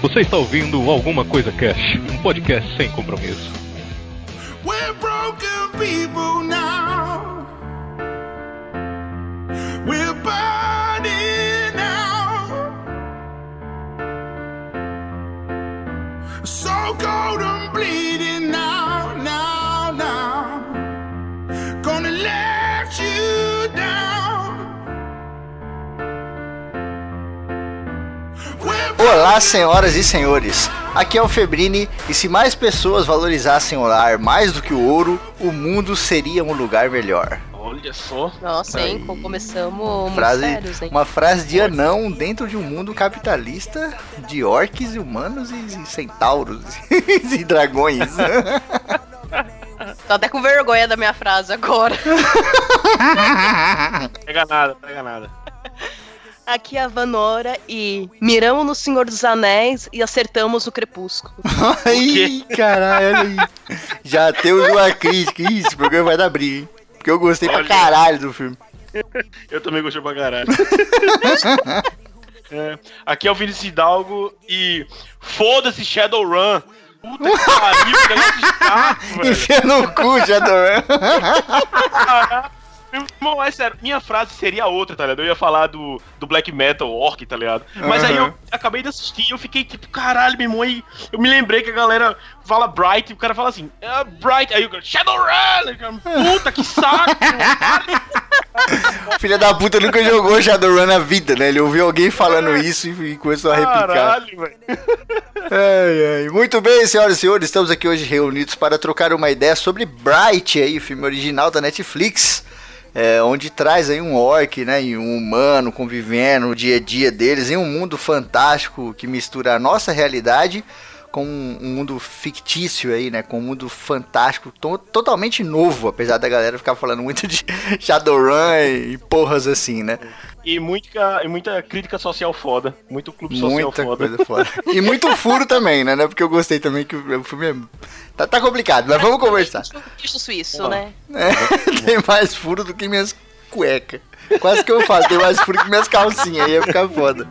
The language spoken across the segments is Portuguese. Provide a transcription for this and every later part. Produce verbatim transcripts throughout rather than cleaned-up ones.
Você está ouvindo Alguma Coisa Cash, um podcast sem compromisso. We're broken people now. We're burning now. So cold and bleeding now, now, now. Gonna let you down. Olá, senhoras e senhores, aqui é o Febrini, e se mais pessoas valorizassem o lar mais do que o ouro, o mundo seria um lugar melhor. Olha só. Nossa, hein? Aí. Começamos frase, muito sérios, hein? Uma frase de anão dentro de um mundo capitalista de orques e humanos e, e centauros e dragões. Tô até com vergonha da minha frase agora. Pega nada, pega nada. Aqui é a Vanora e miramos no Senhor dos Anéis e acertamos o Crepúsculo. Ai, caralho, olha aí. Já temos uma crítica. Ih, esse programa vai dar briga, hein? Porque eu gostei olha. pra caralho do filme. Eu também gostei pra caralho. É, aqui é o Vinícius Hidalgo e foda-se Shadowrun. Puta que pariu, que negócio chato, velho. Enfia no cu, Shadowrun. Não, é sério, minha frase seria outra, tá ligado? Eu ia falar do, do Black Metal Orc, tá ligado? Mas uhum. aí eu acabei de assistir e eu fiquei tipo, caralho, meu irmão, aí eu me lembrei que a galera fala Bright e o cara fala assim, é Bright, aí o cara, Shadowrun! Puta, que saco! Filha da puta nunca jogou Shadowrun na vida, né? Ele ouviu alguém falando isso e começou a replicar. Caralho, velho. Ai, ai. Muito bem, senhoras e senhores, estamos aqui hoje reunidos para trocar uma ideia sobre Bright, aí, o filme original da Netflix. É, onde traz aí um orc, né, e um humano convivendo no dia a dia deles em um mundo fantástico que mistura a nossa realidade com um mundo fictício aí, né, com um mundo fantástico to- totalmente novo, apesar da galera ficar falando muito de Shadowrun e porras assim, né. E muita, e muita crítica social foda, muito clube social muita foda. Coisa foda. E muito furo também, né, né, porque eu gostei também que o filme é... Tá, tá complicado, mas vamos conversar. Bicho suíço, né? É, tem mais furo do que minhas cuecas. Quase que eu falo, tem mais furo que minhas calcinhas, aí ia ficar foda.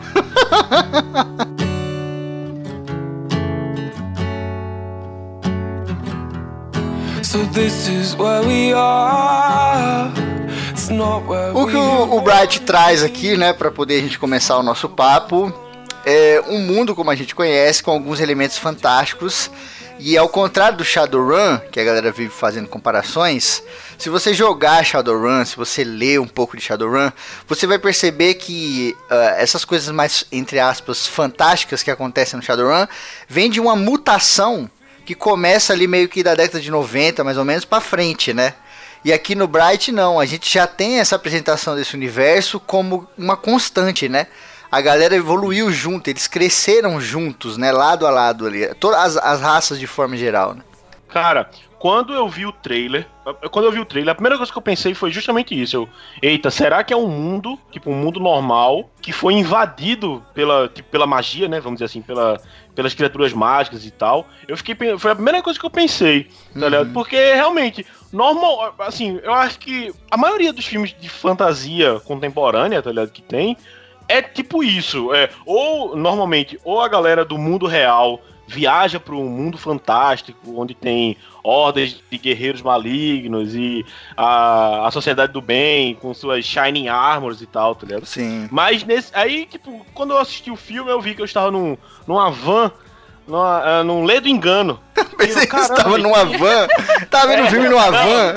So this is where we are. It's not where o que o, o Bright traz aqui, né, pra poder a gente começar o nosso papo, é um mundo como a gente conhece, com alguns elementos fantásticos. E ao contrário do Shadowrun, que a galera vive fazendo comparações, se você jogar Shadowrun, se você ler um pouco de Shadowrun, você vai perceber que uh, essas coisas mais, entre aspas, fantásticas que acontecem no Shadowrun, vem de uma mutação que começa ali meio que da década de noventa, mais ou menos, pra frente, né? E aqui no Bright não, a gente já tem essa apresentação desse universo como uma constante, né? A galera evoluiu junto, eles cresceram juntos, né, lado a lado ali, todas as, as raças de forma geral, né? Cara, quando eu vi o trailer, quando eu vi o trailer, a primeira coisa que eu pensei foi justamente isso, eu, eita, será que é um mundo, tipo um mundo normal, que foi invadido pela, tipo, pela magia, né, vamos dizer assim, pela, pelas criaturas mágicas e tal? Eu fiquei, foi a primeira coisa que eu pensei, tá uhum. ligado? Porque realmente, normal, assim, eu acho que a maioria dos filmes de fantasia contemporânea, tá ligado, que tem, é tipo isso, é, ou normalmente, ou a galera do mundo real viaja para um mundo fantástico, onde tem hordas de guerreiros malignos e a, a sociedade do bem, com suas Shining Armors e tal, tá ligado? Sim. Mas nesse, aí, tipo, quando eu assisti o filme, eu vi que eu estava num, numa van, numa, uh, num ledo engano. Pensei que você estava numa van, tava vendo o é, filme numa van.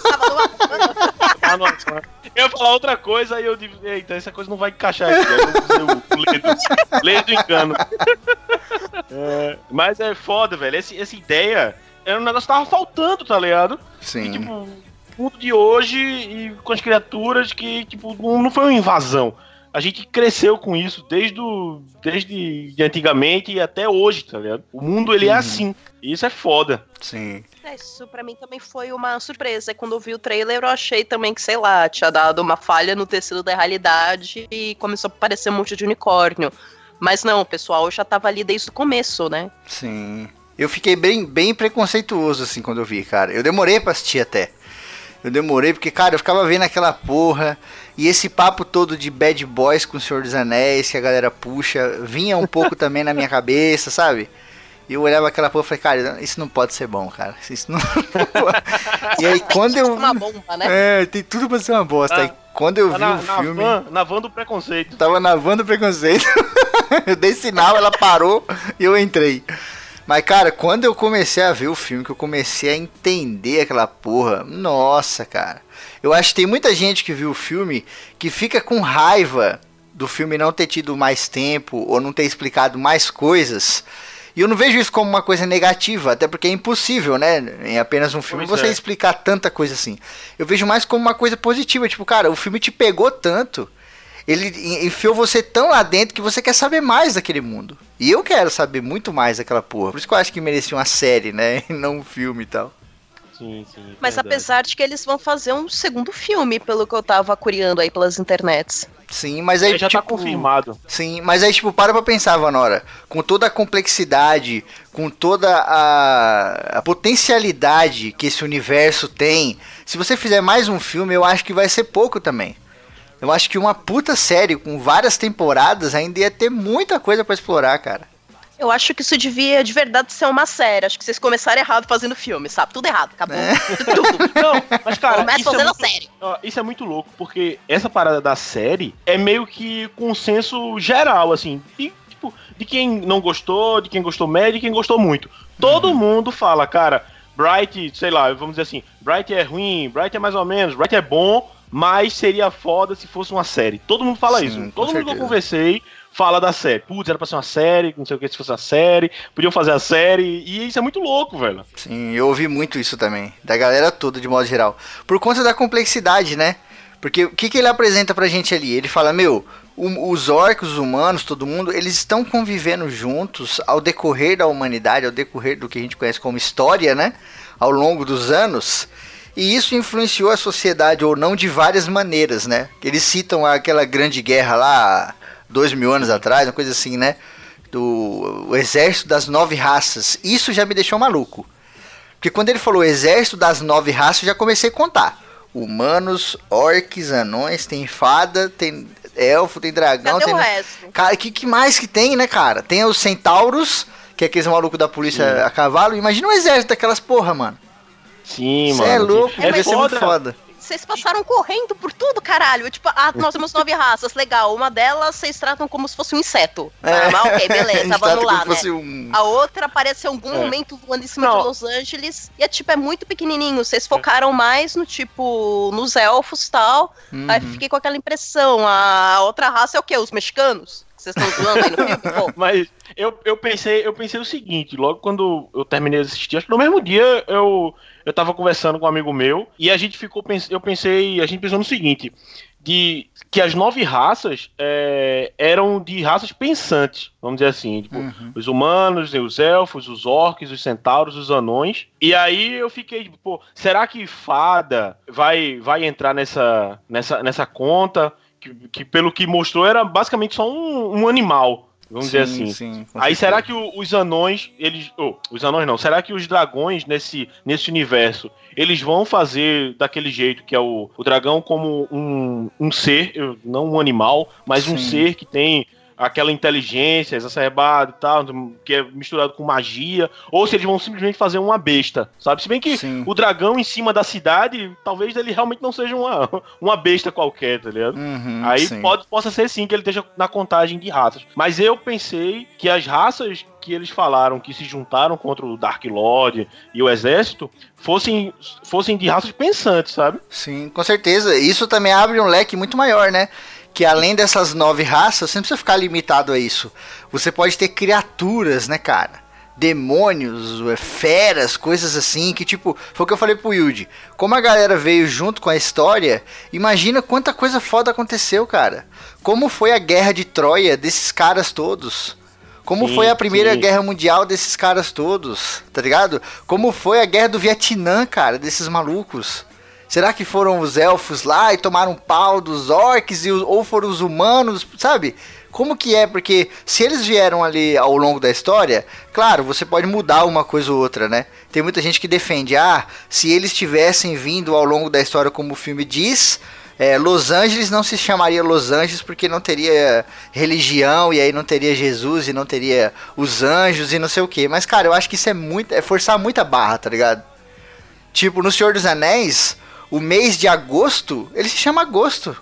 Eu ia falar outra coisa, aí eu digo, eita, essa coisa não vai encaixar aqui. Eu vou dizer o ledo, ledo engano. É, mas é foda, velho. Essa, essa ideia era um negócio que tava faltando, tá ligado? Sim. E, tipo, o mundo de hoje e com as criaturas que, tipo, não foi uma invasão. A gente cresceu com isso desde, o, desde antigamente e até hoje, tá ligado? O mundo, ele uhum. é assim. E isso é foda. Sim. Isso pra mim também foi uma surpresa. Quando eu vi o trailer, eu achei também que, sei lá, tinha dado uma falha no tecido da realidade e começou a aparecer um monte de unicórnio. Mas não, o pessoal já tava ali desde o começo, né? Sim. Eu fiquei bem, bem preconceituoso, assim, quando eu vi, cara. Eu demorei pra assistir até. Eu demorei porque, cara, eu ficava vendo aquela porra. E esse papo todo de Bad Boys com o Senhor dos Anéis, que a galera puxa, vinha um pouco também na minha cabeça, sabe? E eu olhava aquela porra e falei, cara, isso não pode ser bom, cara. Isso não... E aí quando eu... uma bomba, né? É, tem tudo pra ser uma bosta. Ah, aí quando eu vi na, o filme... Na van, na van do preconceito. Tava na van do preconceito. Eu dei sinal, ela parou e eu entrei. Mas, cara, quando eu comecei a ver o filme, que eu comecei a entender aquela porra, nossa, cara. Eu acho que tem muita gente que viu o filme que fica com raiva do filme não ter tido mais tempo ou não ter explicado mais coisas. E eu não vejo isso como uma coisa negativa, até porque é impossível, né? Em apenas um filme Pois você é. explicar tanta coisa assim. Eu vejo mais como uma coisa positiva, tipo, cara, o filme te pegou tanto, ele enfiou você tão lá dentro que você quer saber mais daquele mundo. E eu quero saber muito mais daquela porra. Por isso que eu acho que merecia uma série, né? E não um filme e tal. Sim, sim. Mas verdade. apesar de que eles vão fazer um segundo filme, pelo que eu tava curiando aí pelas internets. Sim, mas aí, Já tipo... tá confirmado. Sim, mas aí, tipo, para pra pensar, Vanora. Com toda a complexidade, com toda a, a potencialidade que esse universo tem, se você fizer mais um filme, eu acho que vai ser pouco também. Eu acho que uma puta série com várias temporadas ainda ia ter muita coisa pra explorar, cara. Eu acho que isso devia de verdade ser uma série. Acho que vocês começaram errado fazendo filme, sabe? Tudo errado, acabou. É. Tudo. Não, mas cara, Começa isso é, fazendo muito, série. ó, isso é muito louco, porque essa parada da série é meio que consenso geral, assim, de, tipo, de quem não gostou, de quem gostou médio, de quem gostou muito. Todo Uhum. mundo fala, cara, Bright, sei lá, vamos dizer assim, Bright é ruim, Bright é mais ou menos, Bright é bom, mas seria foda se fosse uma série. Todo mundo fala Sim, isso. com Todo mundo que eu certeza. conversei fala da série. Putz, era pra ser uma série, não sei o que, se fosse uma série, podiam fazer a série, e isso é muito louco, velho. Sim, eu ouvi muito isso também, da galera toda de modo geral. Por conta da complexidade, né? Porque o que, que ele apresenta pra gente ali? Ele fala, meu, o- os orcs, os humanos, todo mundo, eles estão convivendo juntos ao decorrer da humanidade, ao decorrer do que a gente conhece como história, né? Ao longo dos anos. E isso influenciou a sociedade ou não de várias maneiras, né? Eles citam aquela grande guerra lá, dois mil anos atrás, uma coisa assim, né? Do o exército das nove raças. Isso já me deixou maluco. Porque quando ele falou exército das nove raças, eu já comecei a contar. Humanos, orcs, anões, tem fada, tem elfo, tem dragão. Cadê tem... o resto? Cara, o que, que mais que tem, né, cara? Tem os centauros, que é aqueles malucos da polícia Sim. a cavalo. Imagina um exército daquelas porra, mano. Sim, Você mano. é louco, É deve ser muito foda. Vocês passaram correndo por tudo, caralho. Tipo, ah, nós temos nove raças, legal. Uma delas vocês tratam como se fosse um inseto. É. Ah, mas ok, A gente beleza, trata vamos lá, como né? se fosse um... A outra aparece em algum É. momento voando em cima Não. de Los Angeles. E é tipo, é muito pequenininho. Vocês focaram mais no tipo, nos elfos e tal. Uhum. Aí fiquei com aquela impressão. A outra raça é o quê? Os mexicanos? Que vocês estão zoando aí no filme? Pô. Mas eu, eu pensei, eu pensei o seguinte, logo quando eu terminei de assistir, acho que no mesmo dia eu, eu tava conversando com um amigo meu, e a gente ficou, pens- eu pensei, a gente pensou no seguinte, de que as nove raças é, eram de raças pensantes, vamos dizer assim, tipo, Uhum. os humanos, os elfos, os orcs, os centauros, os anões. E aí eu fiquei, tipo, pô, será que fada vai, vai entrar nessa, nessa, nessa conta? Que, que pelo que mostrou era basicamente só um, um animal, vamos dizer Sim, assim. sim, com Aí certeza. será que o- os anões, eles. Oh, os anões não, será que os dragões nesse, nesse universo, eles vão fazer daquele jeito, que é o, o dragão como um, um ser, eu- não um animal, mas um Sim. ser que tem aquela inteligência exacerbada e tal, que é misturado com magia, ou se eles vão simplesmente fazer uma besta, sabe? Se bem que Sim. o dragão em cima da cidade, talvez ele realmente não seja uma, uma besta qualquer, tá ligado? Uhum, Aí sim. pode, possa ser sim que ele esteja na contagem de raças. Mas eu pensei que as raças que eles falaram que se juntaram contra o Dark Lord e o exército fossem, fossem de raças pensantes, sabe? Sim, com certeza. Isso também abre um leque muito maior, né? Que além dessas nove raças, você não precisa ficar limitado a isso. Você pode ter criaturas, né, cara? Demônios, feras, coisas assim, que tipo, foi o que eu falei pro Yuji. Como a galera veio junto com a história, imagina quanta coisa foda aconteceu, cara. Como foi a guerra de Troia desses caras todos. Como Sim, foi a primeira sim. guerra mundial desses caras todos, tá ligado? Como foi a guerra do Vietnã, cara, desses malucos. Será que foram os elfos lá e tomaram pau dos orcs, e, ou foram os humanos, sabe? Como que é? Porque se eles vieram ali ao longo da história, claro, você pode mudar uma coisa ou outra, né? Tem muita gente que defende, ah, se eles tivessem vindo ao longo da história como o filme diz, é, Los Angeles não se chamaria Los Angeles porque não teria religião, e aí não teria Jesus, e não teria os anjos, e não sei o que. Mas, cara, eu acho que isso é muito, é forçar muita barra, tá ligado? Tipo, no Senhor dos Anéis, o mês de agosto, ele se chama agosto.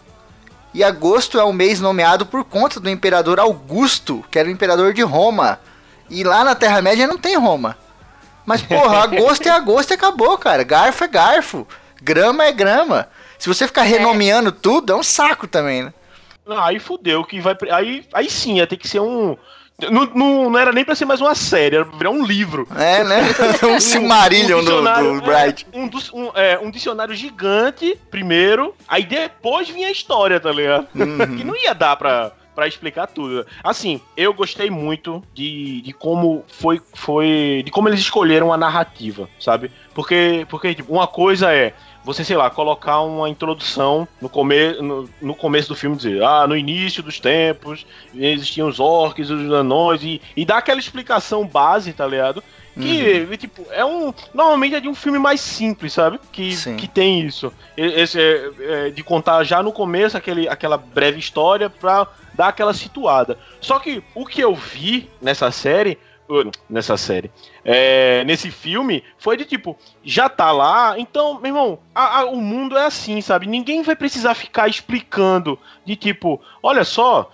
E agosto é um mês nomeado por conta do imperador Augusto, que era o imperador de Roma. E lá na Terra-média não tem Roma. Mas, porra, agosto é agosto e acabou, cara. Garfo é garfo. Grama é grama. Se você ficar renomeando tudo, é um saco também, né? Não, aí fudeu, que vai... Aí, aí sim, ia ter que ser um... Não, não, não era nem pra ser mais uma série, era pra virar um livro. É, né? Um Silmarillion um do, do Bright. É, um, um, é, um dicionário gigante, primeiro, aí depois vinha a história, tá ligado? Uhum. Que não ia dar pra, pra explicar tudo. Assim, eu gostei muito de, de como foi, foi... De como eles escolheram a narrativa, sabe? Porque, porque tipo, uma coisa é... Você, sei lá, colocar uma introdução no, come no, no começo do filme, dizer, ah, no início dos tempos existiam os orcs, os anões, e, e dar aquela explicação base, tá ligado? Que, uhum. tipo, é um... Normalmente é de um filme mais simples, sabe? Que, que tem isso. Esse é, é, de contar já no começo aquele, aquela breve história pra dar aquela situada. Só que o que eu vi nessa série... Nessa série. É, nesse filme, foi de tipo, já tá lá, então, meu irmão, a, a, o mundo é assim, sabe? Ninguém vai precisar ficar explicando de tipo, olha só,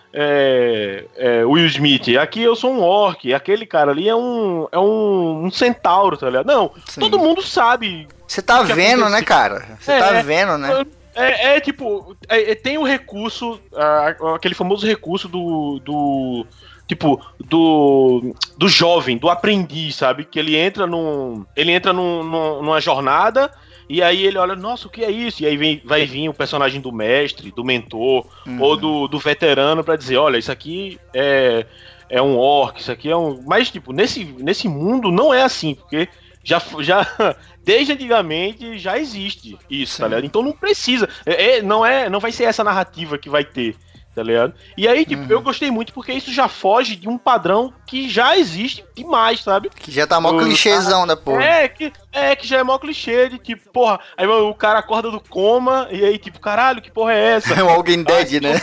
é, é, Will Smith, aqui eu sou um orc, aquele cara ali é um, é um, um centauro, tá ligado? Não, sim. Todo mundo sabe. Você tá vendo, aconteceu. Né, cara? Você é, tá vendo, né? É, é tipo, é, é, tem o recurso, uh, aquele famoso recurso do... do tipo, do do jovem, do aprendiz, sabe? Que ele entra num ele entra num, num, numa jornada e aí ele olha, nossa, o que é isso? E aí vem, vai vir o personagem do mestre, do mentor, uhum. ou do, do veterano pra dizer, olha, isso aqui é, é um orc, isso aqui é um... Mas, tipo, nesse, nesse mundo não é assim, porque já... já desde antigamente já existe isso, sim. Tá ligado? Então não precisa, é, não, é, não vai ser essa narrativa que vai ter, tá ligado? E aí, tipo, uhum. eu gostei muito porque isso já foge de um padrão que já existe demais, sabe? Que já tá mó clichêzão da porra. É que, é, que já é mó clichê de tipo, porra, aí o cara acorda do coma e aí, tipo, caralho, que porra é essa? É um Walking Dead, né?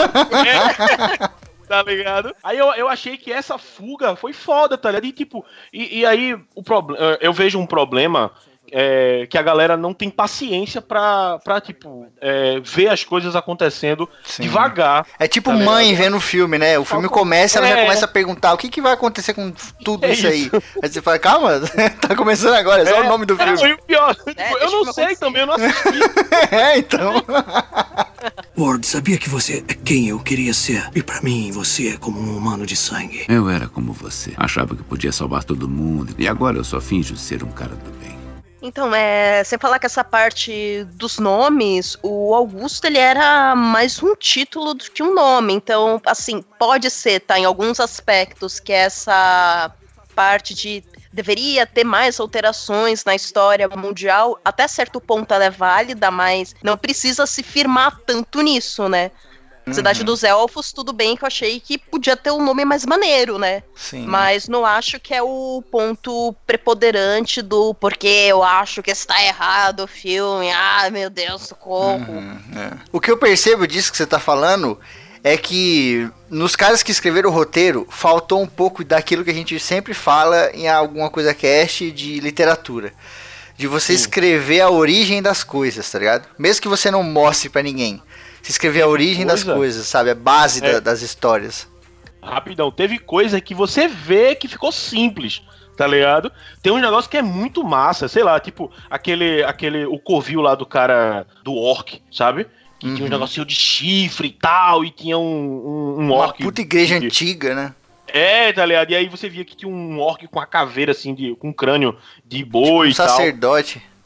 É. Tá ligado? Aí eu, eu achei que essa fuga foi foda, tá ligado? E tipo, e, e aí o problema, eu vejo um problema. É, que a galera não tem paciência pra, pra tipo, é, ver as coisas acontecendo sim. devagar. É tipo tá mãe ligado? Vendo o filme, né? O filme começa, ela é. já começa a perguntar o que, que vai acontecer com tudo é isso aí. Isso. Aí você fala, calma, tá começando agora, é só é. o nome do filme. É, o pior, tipo, é, eu não sei também, eu não assisti. É, então. Ward, sabia que você é quem eu queria ser. E pra mim, você é como um humano de sangue. Eu era como você. Achava que podia salvar todo mundo. E agora eu só finjo ser um cara do bem. Então, é, sem falar que essa parte dos nomes, o Augusto, ele era mais um título do que um nome. Então, assim, pode ser, tá, em alguns aspectos, que essa parte de deveria ter mais alterações na história mundial, até certo ponto ela é válida, mas não precisa se firmar tanto nisso, né? Cidade uhum. dos Elfos, tudo bem que eu achei que podia ter um nome mais maneiro, né? Sim. Mas não acho que é o ponto preponderante do porque eu acho que está errado o filme. Ah, meu Deus, socorro. Uhum, é. O que eu percebo disso que você tá falando é que nos caras que escreveram o roteiro, faltou um pouco daquilo que a gente sempre fala em alguma coisa cast de literatura. De você Sim. escrever a origem das coisas, tá ligado? Mesmo que você não mostre pra ninguém. Se escrever a origem coisa. das coisas, sabe? A base é. da, das histórias. Rapidão, teve coisa que você vê que ficou simples, tá ligado? Tem um negócio que é muito massa, sei lá, tipo, aquele, aquele, o covil lá do cara, do orc, sabe? Que uhum. tinha um negocinho de chifre e tal, e tinha um, um, um orc... Uma puta igreja que, antiga, né? É, tá ligado? E aí você via que tinha um orc com a caveira, assim, de, com um crânio de boi tipo um e tal. sacerdote.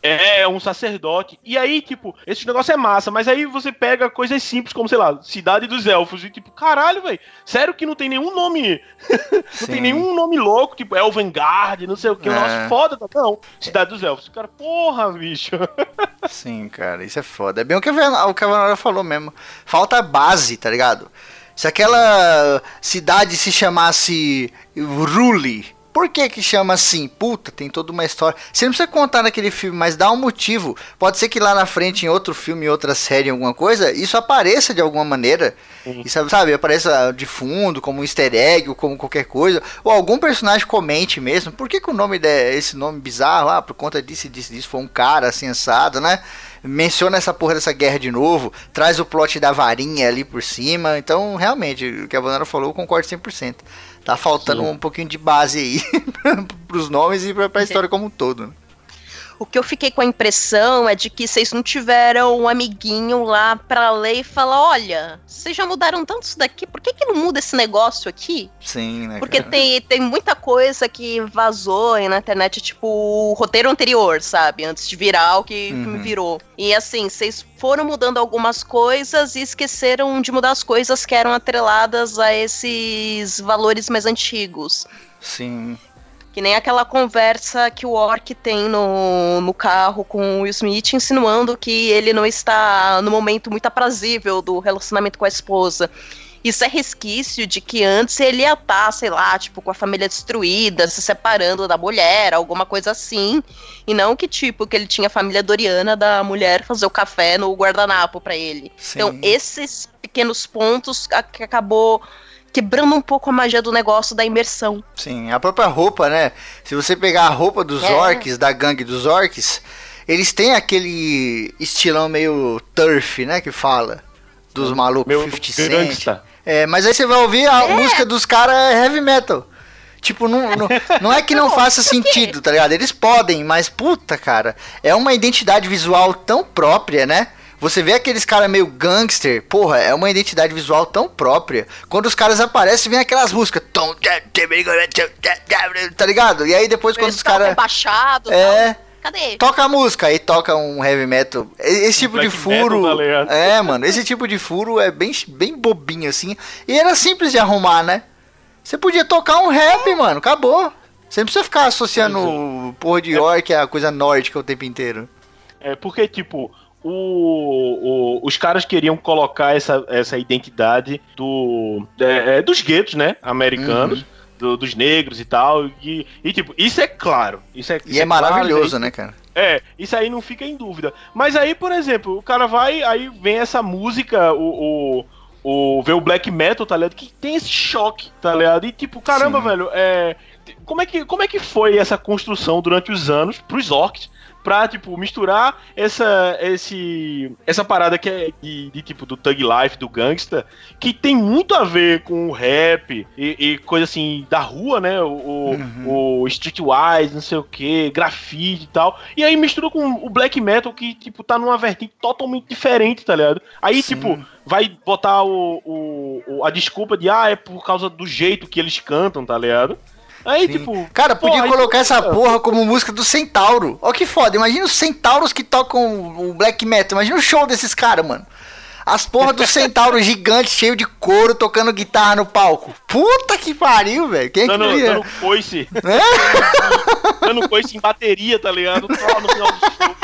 É, um sacerdote. E aí, tipo, esse negócio é massa, mas aí você pega coisas simples como, sei lá, Cidade dos Elfos. E tipo, caralho, velho, sério que não tem nenhum nome. Não tem nenhum nome louco, tipo Elvengard, não sei o que. É. Nossa, foda, tá? Não. Cidade dos Elfos. Cara, porra, bicho. Sim, cara, isso é foda. É bem o que o Cavanora falou mesmo. Falta base, tá ligado? Se aquela cidade se chamasse Ruli, por que que chama assim? Puta, tem toda uma história. Você não precisa contar naquele filme, mas dá um motivo. Pode ser que lá na frente, em outro filme, em outra série, em alguma coisa, isso apareça de alguma maneira. Isso, sabe, apareça de fundo, como um easter egg, ou como qualquer coisa. Ou algum personagem comente mesmo. Por que que o nome é esse nome bizarro? Ah, por conta disso e disso, disso. Foi um cara assim, assado, né? Menciona essa porra dessa guerra de novo. Traz o plot da varinha ali por cima. Então, realmente, o que a Vanara falou, eu concordo cem por cento. Tá faltando Sim. um pouquinho de base aí pros nomes e pra, pra história como um todo. O que eu fiquei com a impressão é de que vocês não tiveram um amiguinho lá pra ler e falar, olha, vocês já mudaram tanto isso daqui, por que que não muda esse negócio aqui? Sim, né? Porque cara? tem, tem muita coisa que vazou aí na internet, tipo o roteiro anterior, sabe? Antes de virar o que Uhum. me virou. E assim, vocês foram mudando algumas coisas e esqueceram de mudar as coisas que eram atreladas a esses valores mais antigos. Sim. Que nem aquela conversa que o Orc tem no, no carro com o Will Smith, insinuando que ele não está no momento muito aprazível do relacionamento com a esposa. Isso é resquício de que antes ele ia estar, sei lá, tipo, com a família destruída, se separando da mulher, alguma coisa assim. E não que, tipo, que ele tinha a família Doriana da mulher fazer o café no guardanapo pra ele. Sim. Então, esses pequenos pontos a- que acabou quebrando um pouco a magia do negócio da imersão. Sim, a própria roupa, né? Se você pegar a roupa dos É. orcs, da gangue dos orcs, eles têm aquele estilão meio turf, né? Que fala. Dos malucos Meu cinquenta Cent. gangsta. É, mas aí você vai ouvir a É. música dos caras é heavy metal. Tipo, não, não, não é que não faça sentido, tá ligado? Eles podem, mas puta, cara, é uma identidade visual tão própria, né? Você vê aqueles caras meio gangster, porra, é uma identidade visual tão própria. Quando os caras aparecem, vem aquelas músicas, tom, tá ligado? E aí depois quando Eles os caras rebaixados, é, cadê? toca a música, aí toca um heavy metal. Esse tipo de Black furo, metal, tá ligado? é, mano, esse tipo de furo é bem, bem bobinho assim. E era simples de arrumar, né? Você podia tocar um rap, mano, acabou. Você não precisa ficar associando o porra de orc a coisa nórdica o tempo inteiro. É porque, tipo, o, o- os caras queriam colocar essa, essa identidade do, é, é, dos guetos, né? Americanos, Uhum. do- dos negros e tal. E, e, tipo, isso é claro. Isso é, E isso é claro, maravilhoso, isso aí- né, cara? É, isso aí não fica em dúvida. Mas aí, por exemplo, o cara vai, aí vem essa música, o. o o, ver o black metal, tá ligado? Que tem esse choque, tá ligado? E tipo, caramba, Sim. velho, é. Como é, que, como é que foi essa construção durante os anos pros orcs pra, tipo, misturar essa, esse, essa parada que é de, de, tipo, do thug life, do gangsta, que tem muito a ver com o rap e, e coisa assim, da rua, né? O, o- Uhum. o streetwise, não sei o que, grafite e tal. E aí mistura com o black metal que, tipo, tá numa vertente totalmente diferente, tá ligado? Aí, Sim. tipo, vai botar o, o, o- a desculpa de, ah, é por causa do jeito que eles cantam, tá ligado? Aí, Sim. tipo... Cara, podia pô, aí- colocar essa porra como música do Centauro. Ó que foda, imagina os centauros que tocam o black metal. Imagina o show desses caras, mano. As porra dos centauros gigantes, cheio de couro, tocando guitarra no palco. Puta que pariu, velho. Quem é que Dando, queria? dando coice, É? dando coice em bateria, tá ligado? Só no final do show.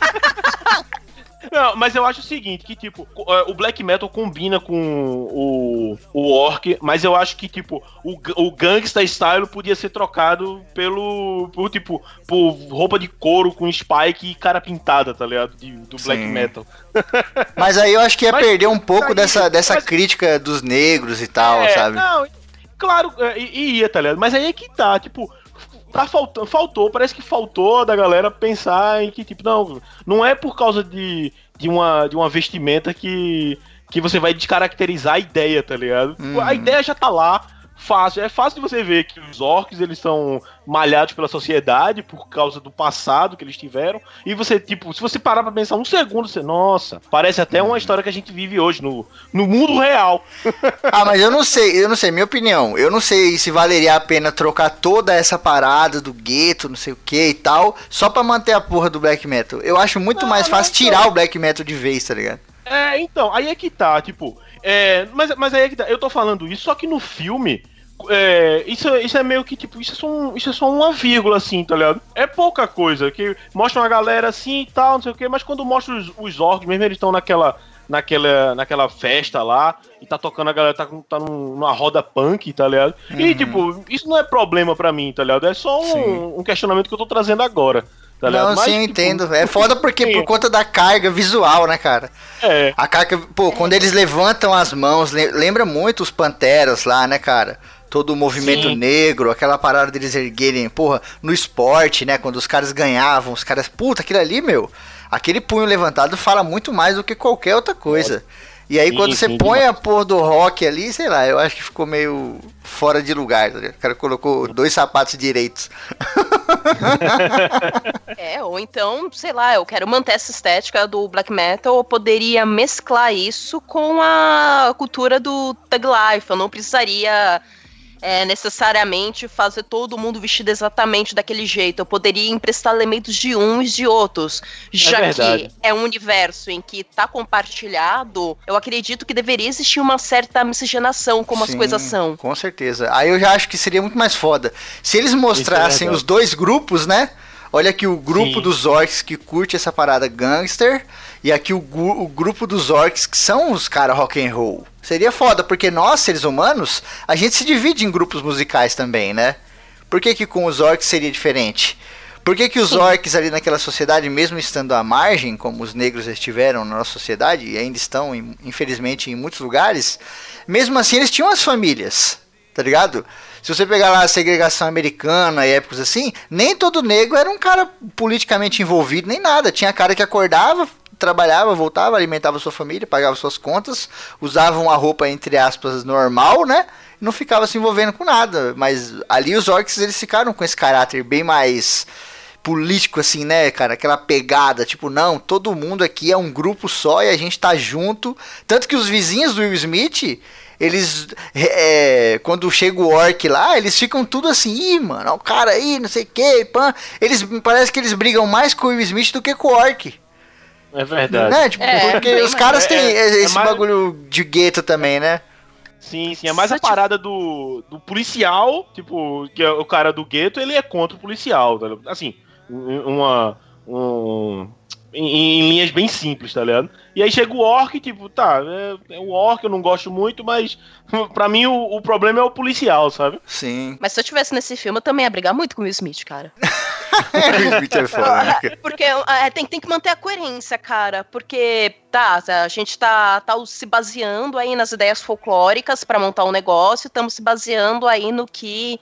Não, mas eu acho o seguinte, que tipo, o black metal combina com o, o orc, mas eu acho que tipo, o, o gangsta style podia ser trocado pelo, por tipo, por roupa de couro com spike e cara pintada, tá ligado? De- do black Sim. metal. Mas aí eu acho que ia Mas- perder um pouco mas- dessa, dessa mas- crítica dos negros e tal, É, sabe? Não, claro, é, i- ia, tá ligado? Mas aí é que tá, tipo, tá faltando, faltou, parece que faltou da galera pensar em que, tipo, não, não é por causa de, de, uma, de uma vestimenta que, que você vai descaracterizar a ideia, tá ligado? Uhum. A ideia já tá lá, fácil. É fácil de você ver que os orcs, eles são malhados pela sociedade por causa do passado que eles tiveram. E você, tipo, se você parar pra pensar um segundo, você, nossa, parece até uma história que a gente vive hoje no, no mundo real. Ah, mas eu não sei, eu não sei, minha opinião, eu não sei se valeria a pena trocar toda essa parada do gueto, não sei o que e tal, só pra manter a porra do black metal. Eu acho muito não, mais fácil não, tirar não. o black metal de vez, tá ligado? É, então, aí é que tá, tipo, é, mas, mas aí é que tá, eu tô falando isso, só que no filme, é, isso, isso é meio que, tipo, isso é, só um, isso é só uma vírgula, assim, tá ligado? É pouca coisa, que mostra uma galera assim e tal, não sei o que, mas quando mostra os, os orcs, mesmo eles estão naquela, naquela, naquela festa lá, e tá tocando, a galera tá, tá numa roda punk, tá ligado? Uhum. E, tipo, isso não é problema pra mim, tá ligado? É só um, um questionamento que eu tô trazendo agora. Tá não, mas, sim, eu tipo, entendo. É foda porque sim. por conta da carga visual, né, cara? É. A carga, pô, quando eles levantam as mãos, lembra muito os Panteras lá, né, cara? Todo o movimento sim. negro, aquela parada deles erguerem, porra, no esporte, né? Quando os caras ganhavam, os caras, puta, aquilo ali, meu, aquele punho levantado fala muito mais do que qualquer outra coisa. E aí sim, quando você sim, põe demais. A porra do rock ali, sei lá, eu acho que ficou meio fora de lugar, tá ligado? O cara colocou dois sapatos direitos. É, ou então, sei lá, eu quero manter essa estética do black metal, eu poderia mesclar isso com a cultura do Thug Life, eu não precisaria... É, necessariamente fazer todo mundo vestido exatamente daquele jeito. Eu poderia emprestar elementos de uns e de outros. Já é que é um universo em que tá compartilhado, eu acredito que deveria existir uma certa miscigenação, como Sim, as coisas são. Com certeza. Aí eu já acho que seria muito mais foda. Se eles mostrassem é os dois grupos, né? Olha aqui o grupo Sim. dos orcs que curte essa parada gangster, e aqui o, o grupo dos orcs que são os caras rock and roll. Seria foda, porque nós, seres humanos, a gente se divide em grupos musicais também, né? Por que que com os orcs seria diferente? Por que que os orcs ali naquela sociedade, mesmo estando à margem, como os negros estiveram na nossa sociedade, e ainda estão, infelizmente, em muitos lugares, mesmo assim eles tinham as famílias, tá ligado? Se você pegar lá a segregação americana e épocas assim, nem todo negro era um cara politicamente envolvido, nem nada. Tinha cara que acordava, trabalhava, voltava, alimentava sua família, pagava suas contas, usava uma roupa, entre aspas, normal, né? Não ficava se envolvendo com nada. Mas ali os orcs, eles ficaram com esse caráter bem mais político, assim, né, cara? Aquela pegada, tipo, não, todo mundo aqui é um grupo só e a gente tá junto. Tanto que os vizinhos do Will Smith... Eles, é, quando chega o orc lá, eles ficam tudo assim, ih, mano, o cara aí, não sei o que, pã. Eles, parece que eles brigam mais com o Will Smith do que com o orc. É verdade. Né? Tipo, é, porque os caras têm é, é, esse é mais... bagulho de gueto também, né? Sim, sim, é mais a parada do, do policial, tipo, que é o cara do gueto, ele é contra o policial, tá ligado? Assim, uma... Um... Em, em linhas bem simples, tá ligado? E aí chega o orc, tipo, tá, é, é o orc, eu não gosto muito, mas pra mim o, o problema é o policial, sabe? Sim. Mas se eu tivesse nesse filme, eu também ia brigar muito com o Will Smith, cara. O Will Smith é foda, né? Porque é, tem, tem que manter a coerência, cara, porque, tá, a gente tá, tá se baseando aí nas ideias folclóricas pra montar um negócio, estamos se baseando aí no que...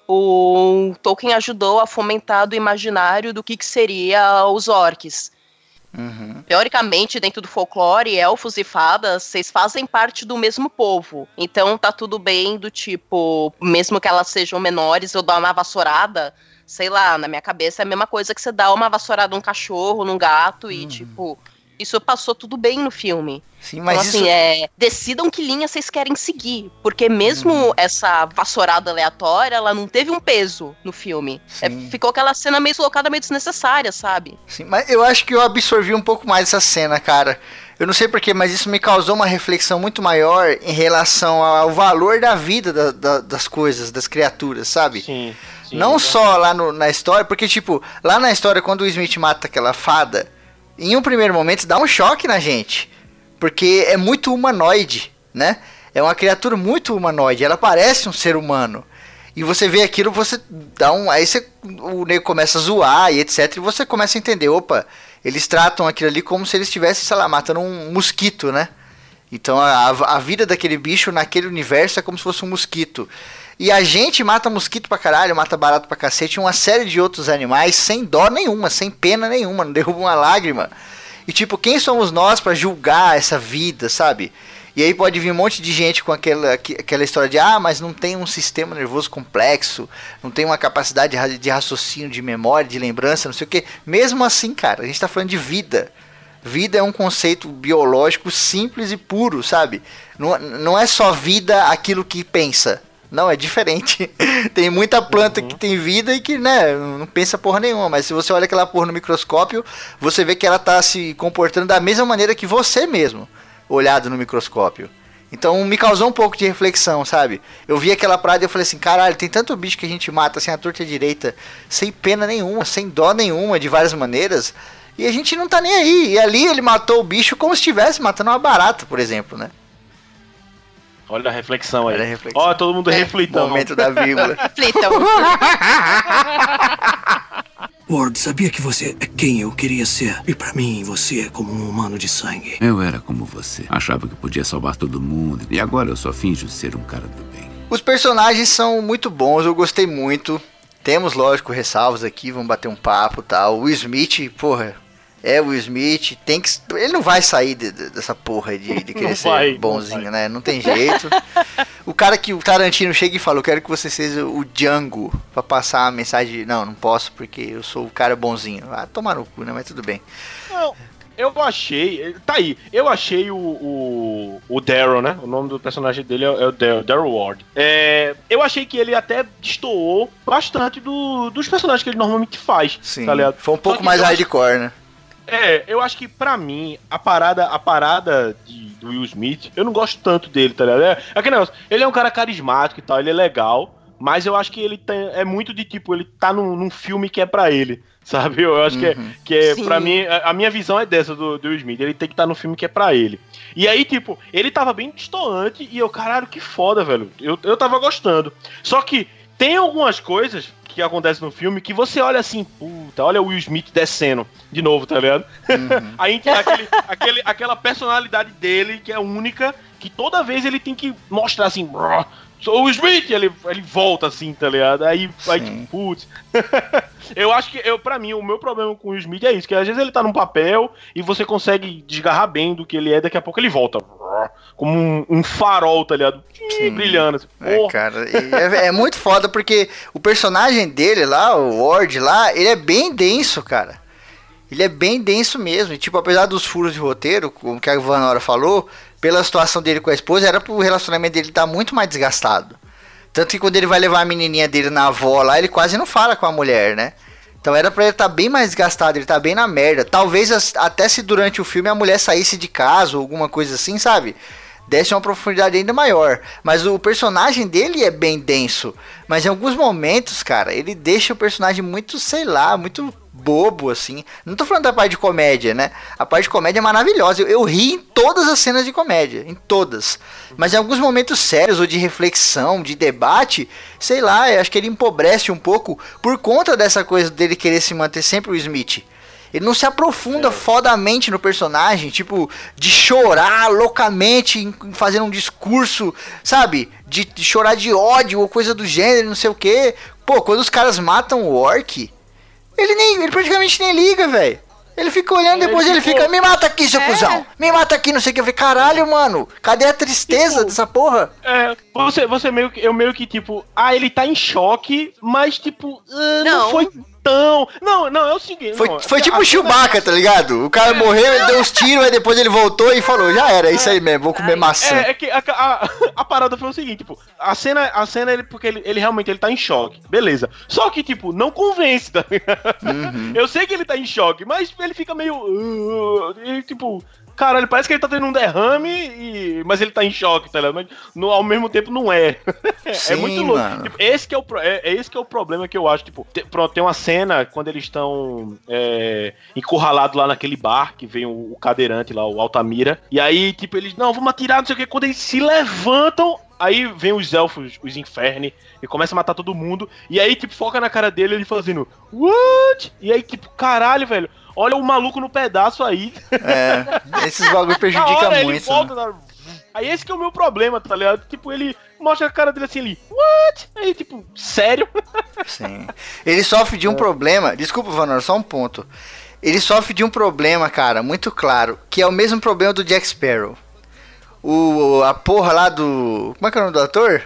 o Tolkien ajudou a fomentar do imaginário do que, que seria os orcs. Uhum. Teoricamente, dentro do folclore, elfos e fadas, vocês fazem parte do mesmo povo. Então tá tudo bem do tipo, mesmo que elas sejam menores, eu dou uma vassourada, sei lá, na minha cabeça é a mesma coisa que você dá uma vassourada num cachorro, num gato, e uhum. tipo... Isso passou tudo bem no filme. Sim, mas então, assim, isso... é, decidam que linha vocês querem seguir. Porque mesmo uhum. essa vassourada aleatória, ela não teve um peso no filme. É, ficou aquela cena meio deslocada, meio desnecessária, sabe? Sim, mas eu acho que eu absorvi um pouco mais essa cena, cara. Eu não sei porquê, mas isso me causou uma reflexão muito maior em relação ao valor da vida da, da, das coisas, das criaturas, sabe? Sim. sim não é só lá no, na história, porque, tipo, lá na história, quando o Smith mata aquela fada... Em um primeiro momento dá um choque na gente, porque é muito humanoide, né? É uma criatura muito humanoide, ela parece um ser humano. E você vê aquilo, você dá um... Aí você, o nego começa a zoar e etcétera. E você começa a entender, opa, eles tratam aquilo ali como se eles estivessem, sei lá, matando um mosquito, né? Então a, a vida daquele bicho naquele universo é como se fosse um mosquito. E a gente mata mosquito pra caralho, mata barato pra cacete, uma série de outros animais sem dó nenhuma, sem pena nenhuma, não derruba uma lágrima. E tipo, quem somos nós pra julgar essa vida, sabe? E aí pode vir um monte de gente com aquela, aquela história de ah, mas não tem um sistema nervoso complexo, não tem uma capacidade de raciocínio, de memória, de lembrança, não sei o que. Mesmo assim, cara, a gente tá falando de vida. Vida é um conceito biológico simples e puro, sabe? Não, não é só vida aquilo que pensa. Não, é diferente. Tem muita planta uhum. que tem vida e que, né, não pensa porra nenhuma. Mas se você olha aquela porra no microscópio, você vê que ela tá se comportando da mesma maneira que você mesmo, olhado no microscópio. Então me causou um pouco de reflexão, sabe? Eu vi aquela parada e eu falei assim, caralho, tem tanto bicho que a gente mata assim, à torta e à direita, sem pena nenhuma, sem dó nenhuma, de várias maneiras, e a gente não tá nem aí. E ali ele matou o bicho como se estivesse matando uma barata, por exemplo, né? Olha a reflexão aí. Olha a reflexão. Ó, todo mundo é, reflitando. Momento da vírgula. Reflitam. Ward, sabia que você é quem eu queria ser. E pra mim, você é como um humano de sangue. Eu era como você. Achava que podia salvar todo mundo. E agora eu só finjo ser um cara do bem. Os personagens são muito bons, eu gostei muito. Temos, lógico, ressalvas aqui, vamos bater um papo e tal. O Will Smith, porra, é o Will Smith, tem que... Ele não vai sair de, de, dessa porra de, de querer ser vai, bonzinho, não né? Não tem jeito. O cara que o Tarantino chega e fala, eu quero que você seja o Django, pra passar a mensagem, não, não posso porque eu sou o cara bonzinho. Ah, tomar no cu, né? Mas tudo bem. Não, eu achei, tá aí, eu achei o, o, o Daryl, né? O nome do personagem dele é, é o Daryl, Daryl Ward. É, eu achei que ele até destoou bastante do, dos personagens que ele normalmente faz. Sim, tá ligado? Foi um pouco mais hardcore, né? É, eu acho que pra mim, a parada, a parada de, do Will Smith, eu não gosto tanto dele, tá ligado? É, é aquele negócio, ele é um cara carismático e tal, ele é legal, mas eu acho que ele tem, é muito de tipo, ele tá num, num filme que é pra ele, sabe? Eu acho uhum. que é, que é pra mim, a, a minha visão é dessa do, do Will Smith, ele tem que estar tá no filme que é pra ele. E aí, tipo, ele tava bem distoante e eu, caralho, que foda, velho. Eu, eu tava gostando. Só que tem algumas coisas que acontece no filme que você olha assim, puta, olha o Will Smith descendo de novo, tá ligado? Uhum. Aí tem aquele, aquele, aquela personalidade dele que é única, que toda vez ele tem que mostrar assim, sou o Will Smith, ele, ele volta assim, tá ligado? Aí, aí tipo, putz. Eu acho que, eu, pra mim, o meu problema com o Will Smith é isso, que às vezes ele tá num papel e você consegue desgarrar bem do que ele é, daqui a pouco ele volta. Como um, um farol, tá ligado? Sim. Brilhando. Assim, é, cara, é, é muito foda porque o personagem dele lá, o Ward lá, ele é bem denso, cara. Ele é bem denso mesmo. E, tipo, apesar dos furos de roteiro, como que a Vanora falou, pela situação dele com a esposa, era pro relacionamento dele estar muito mais desgastado. Tanto que quando ele vai levar a menininha dele na avó lá, ele quase não fala com a mulher, né? Então era pra ele estar bem mais desgastado, ele tá bem na merda. Talvez até se durante o filme a mulher saísse de casa ou alguma coisa assim, sabe? Desse uma profundidade ainda maior. Mas o personagem dele é bem denso. Mas em alguns momentos, cara, ele deixa o personagem muito, sei lá, muito bobo, assim. Não tô falando da parte de comédia, né? A parte de comédia é maravilhosa. Eu, eu ri em todas as cenas de comédia. Em todas. Mas em alguns momentos sérios, ou de reflexão, de debate, sei lá, eu acho que ele empobrece um pouco por conta dessa coisa dele querer se manter sempre o Smith. Ele não se aprofunda é. fodamente no personagem, tipo, de chorar loucamente, em, fazendo um discurso, sabe? De, de chorar de ódio ou coisa do gênero, não sei o que. Pô, quando os caras matam o Orc, ele, nem, ele praticamente nem liga, velho. Ele fica olhando, depois ele, ele ficou... fica, me mata aqui, seu é. cuzão. Me mata aqui, não sei o que. Eu falei, caralho, mano, cadê a tristeza tipo, dessa porra? É, você, você meio que, eu meio que, tipo, ah, ele tá em choque, mas, tipo, uh, não. não foi... Não, não, não, é o seguinte... Foi, não, foi tipo o Chewbacca, tá ligado? O cara é, morreu, ele deu uns tiros, aí depois ele voltou e falou, já era, é isso aí mesmo, vou comer maçã. É, é que a, a, a parada foi o seguinte, tipo, a cena, a cena ele, porque ele, ele realmente ele tá em choque, beleza. Só que, tipo, não convence, tá ligado? Uhum. Eu sei que ele tá em choque, mas ele fica meio... Uh, e, tipo... Caralho, parece que ele tá tendo um derrame, e... mas ele tá em choque, tá ligado? Mas no, ao mesmo tempo não é. Sim, é muito louco. Tipo, esse, que é, o, é, é esse que é o problema que eu acho. Tipo, tem, pronto, tem uma cena quando eles estão é, encurralados lá naquele bar, que vem o, o cadeirante lá, o Altamira. E aí, tipo, eles, não, vamos atirar, não sei o que. Quando eles se levantam, aí vem os elfos, os Inferni, e começa a matar todo mundo. E aí, tipo, foca na cara dele, ele fazendo, what? E aí, tipo, caralho, velho. Olha o maluco no pedaço aí. É, esses bagulho prejudicam muito. Ele volta, né? Aí esse que é o meu problema, tá ligado? Tipo, ele mostra a cara dele assim ali, what? Aí, tipo, sério? Sim. Ele sofre de um é. problema. Desculpa, Vanor, só um ponto. ele sofre de um problema, cara, muito claro, que é o mesmo problema do Jack Sparrow. O, a porra lá do... Como é que é o nome do ator?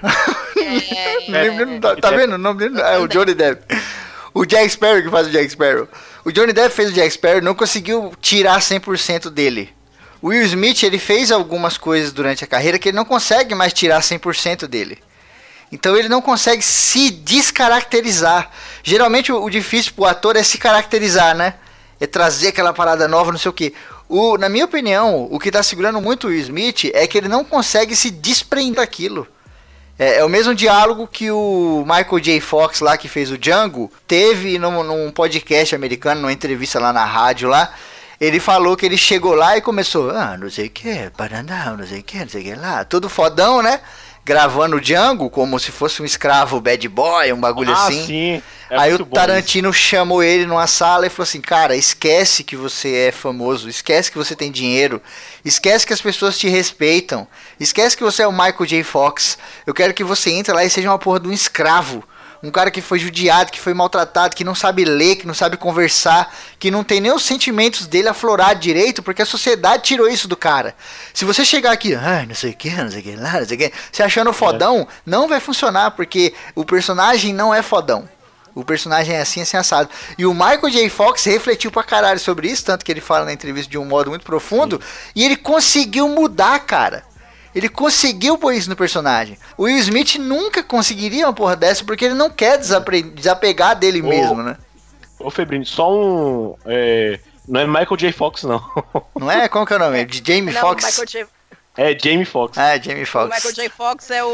É, Não lembro, não tá, tá vendo o nome dele? É o Johnny Depp. O Jack Sparrow que faz o Jack Sparrow. O Johnny Depp fez o Jack Sparrow e não conseguiu tirar cem por cento dele. O Will Smith, ele fez algumas coisas durante a carreira que ele não consegue mais tirar cem por cento dele. Então ele não consegue se descaracterizar. Geralmente o, o difícil pro ator é se caracterizar, né? É trazer aquela parada nova, não sei o que. O, na minha opinião, o que tá segurando muito o Will Smith é que ele não consegue se desprender daquilo. É, é o mesmo diálogo que o Michael J. Fox lá, que fez o Django, teve num, num podcast americano, numa entrevista lá na rádio lá. Ele falou que ele chegou lá e começou, ah, não sei o que, paraná, não sei o que, não sei o que lá. Todo fodão, né? Gravando o Django como se fosse um escravo bad boy, um bagulho ah, assim. Sim. É Aí o bom Tarantino isso. chamou ele numa sala e falou assim, cara, esquece que você é famoso, esquece que você tem dinheiro, esquece que as pessoas te respeitam, esquece que você é o Michael J. Fox, eu quero que você entre lá e seja uma porra de um escravo, um cara que foi judiado, que foi maltratado, que não sabe ler, que não sabe conversar, que não tem nem os sentimentos dele aflorados direito, porque a sociedade tirou isso do cara. Se você chegar aqui, ah, não sei o que, não sei o que lá, não sei o que, se achando fodão, é. não vai funcionar, porque o personagem não é fodão. O personagem é assim, assim, assado. E o Michael J. Fox refletiu pra caralho sobre isso, tanto que ele fala na entrevista de um modo muito profundo, Sim. e ele conseguiu mudar, cara. Ele conseguiu pôr isso no personagem. O Will Smith nunca conseguiria uma porra dessa, porque ele não quer desapre- desapegar dele ô, mesmo, né? Ô, Febrini, só um... É, não é Michael J. Fox, não. Não é? Como que é o nome? De Jamie não, Foxx? Michael J. É, Jamie Foxx. Ah, é Jamie Foxx. O Michael J. Fox é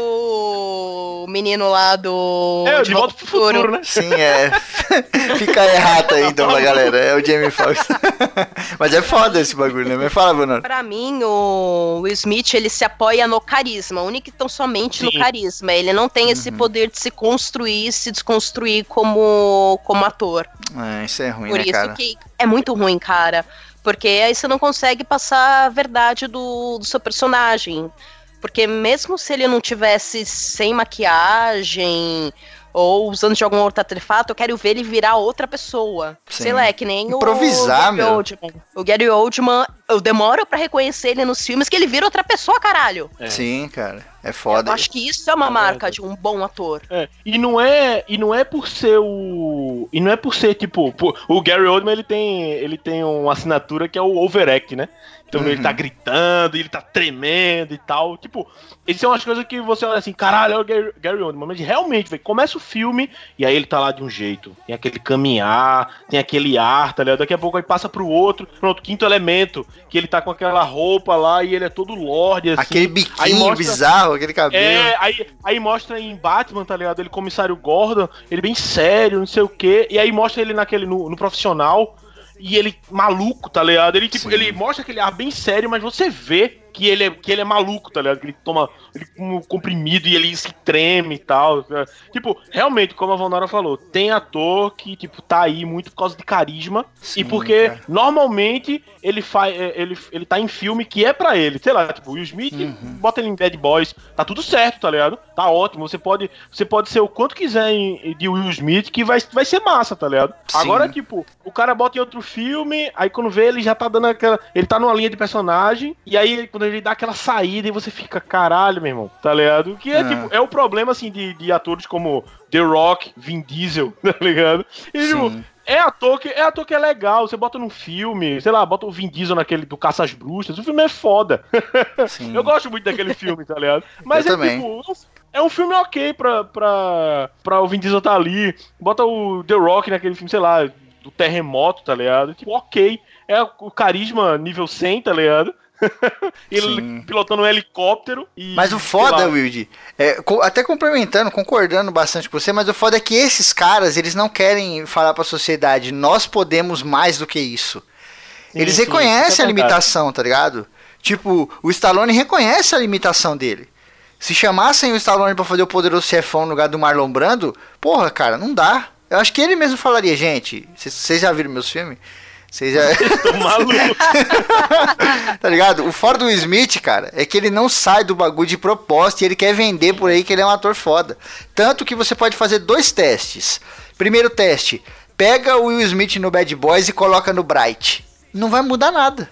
o menino lá do... É, o De Volta pro Futuro, futuro né? Sim, é. Fica errado aí, então, pra galera. É o Jamie Foxx. Mas é foda esse bagulho, né? Mas fala, Bruno. Pra mim, o Will Smith, ele se apoia no carisma, única e tão somente Sim. no carisma. Ele não tem esse uhum. poder de se construir, se desconstruir como, como ator. É, isso é ruim, Por né, isso cara? que é muito ruim, cara. Porque aí você não consegue passar a verdade do, do seu personagem. Porque mesmo se ele não tivesse sem maquiagem ou usando de algum outro artefato, eu quero ver ele virar outra pessoa. Sim. Sei lá, é que nem Improvisar, o Gary Oldman. O Gary Oldman, eu demoro pra reconhecer ele nos filmes que ele vira outra pessoa, caralho. É. Sim, cara. É foda. Eu acho que isso é uma é marca de um bom ator. É. E não é, e não é por ser o... E não é por ser, tipo... Por, o Gary Oldman, ele tem, ele tem uma assinatura que é o overact, né? Então uhum. ele tá gritando, ele tá tremendo e tal. Tipo, essas são as coisas que você olha assim, caralho, é o Gary, Gary Oldman. Mas realmente, véio, começa o filme e aí ele tá lá de um jeito. Tem aquele caminhar, tem aquele ar, tá ligado? Daqui a pouco aí passa pro outro, pronto, quinto elemento, que ele tá com aquela roupa lá e ele é todo lorde, assim. Aquele biquinho mostra, bizarro, aquele cabelo. É, aí, aí mostra em Batman, tá ligado? Ele, comissário Gordon, ele bem sério, não sei o quê. E aí mostra ele naquele, no, no profissional. E ele maluco, tá ligado? Ele, tipo, ele mostra aquele ar bem sério, mas você vê que ele é, que ele é maluco, tá ligado? Que ele toma ele, um comprimido e ele se treme e tal. Tipo, realmente, como a Vonora falou, tem ator que, tipo, tá aí muito por causa de carisma. Sim, e porque, cara. normalmente, ele, faz, ele, ele tá em filme que é pra ele. Sei lá, tipo, Will Smith, uhum. bota ele em Bad Boys, tá tudo certo, tá ligado? Tá ótimo. Você pode, você pode ser o quanto quiser em, de Will Smith, que vai, vai ser massa, tá ligado? Sim. Agora, tipo, o cara bota em outro filme, aí quando vê, ele já tá dando aquela... Ele tá numa linha de personagem, e aí, quando ele dá aquela saída e você fica, caralho, meu irmão, tá ligado? Que é, é. tipo, é o problema, assim, de, de atores como The Rock, Vin Diesel, tá ligado? E, tipo, é ator, que, é ator que é legal, você bota num filme, sei lá, bota o Vin Diesel naquele do Caça às Bruxas, o filme é foda. Eu gosto muito daquele filme, tá ligado? Mas Eu é também. tipo... É um filme ok pra, pra, pra o Vin Diesel tá ali, bota o The Rock naquele filme, sei lá, do terremoto, tá ligado? Tipo, ok. É o carisma nível cem, tá ligado? Ele Sim. pilotando um helicóptero e... Mas o foda, Wilde, é, até complementando, concordando bastante com você, mas o foda é que esses caras, eles não querem falar pra sociedade, nós podemos mais do que isso. Sim, eles sim, reconhecem é a limitação, tá ligado? Tipo, o Stallone reconhece a limitação dele. Se chamassem o Stallone pra fazer o Poderoso Chefão no lugar do Marlon Brando, porra, cara, não dá. Eu acho que ele mesmo falaria, gente, vocês já viram meus filmes? Vocês já... Tô maluco. Tá ligado? O fora do Smith, cara, é que ele não sai do bagulho de propósito e ele quer vender por aí que ele é um ator foda. Tanto que você pode fazer dois testes. Primeiro teste, Pega o Will Smith no Bad Boys e coloca no Bright. Não vai mudar nada.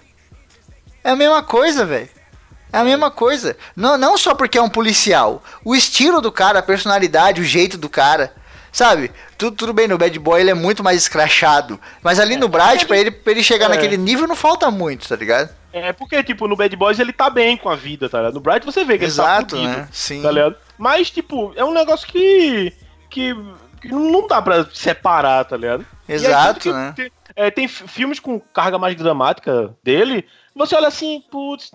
É a mesma coisa, velho. É a mesma coisa. Não, não só porque é um policial. O estilo do cara, a personalidade, o jeito do cara. Sabe? Tudo, tudo bem, no Bad Boy ele é muito mais escrachado. Mas ali no Bright, pra ele, pra ele chegar é. naquele nível, não falta muito, tá ligado? É, porque, tipo, no Bad Boys ele tá bem com a vida, tá ligado? No Bright você vê que Exato, ele tá fudido, né? Sim. Tá ligado? Mas, tipo, é um negócio que... que, que não dá pra separar, tá ligado? Exato, que, né? Que, é, tem filmes com carga mais dramática dele, você olha assim, putz,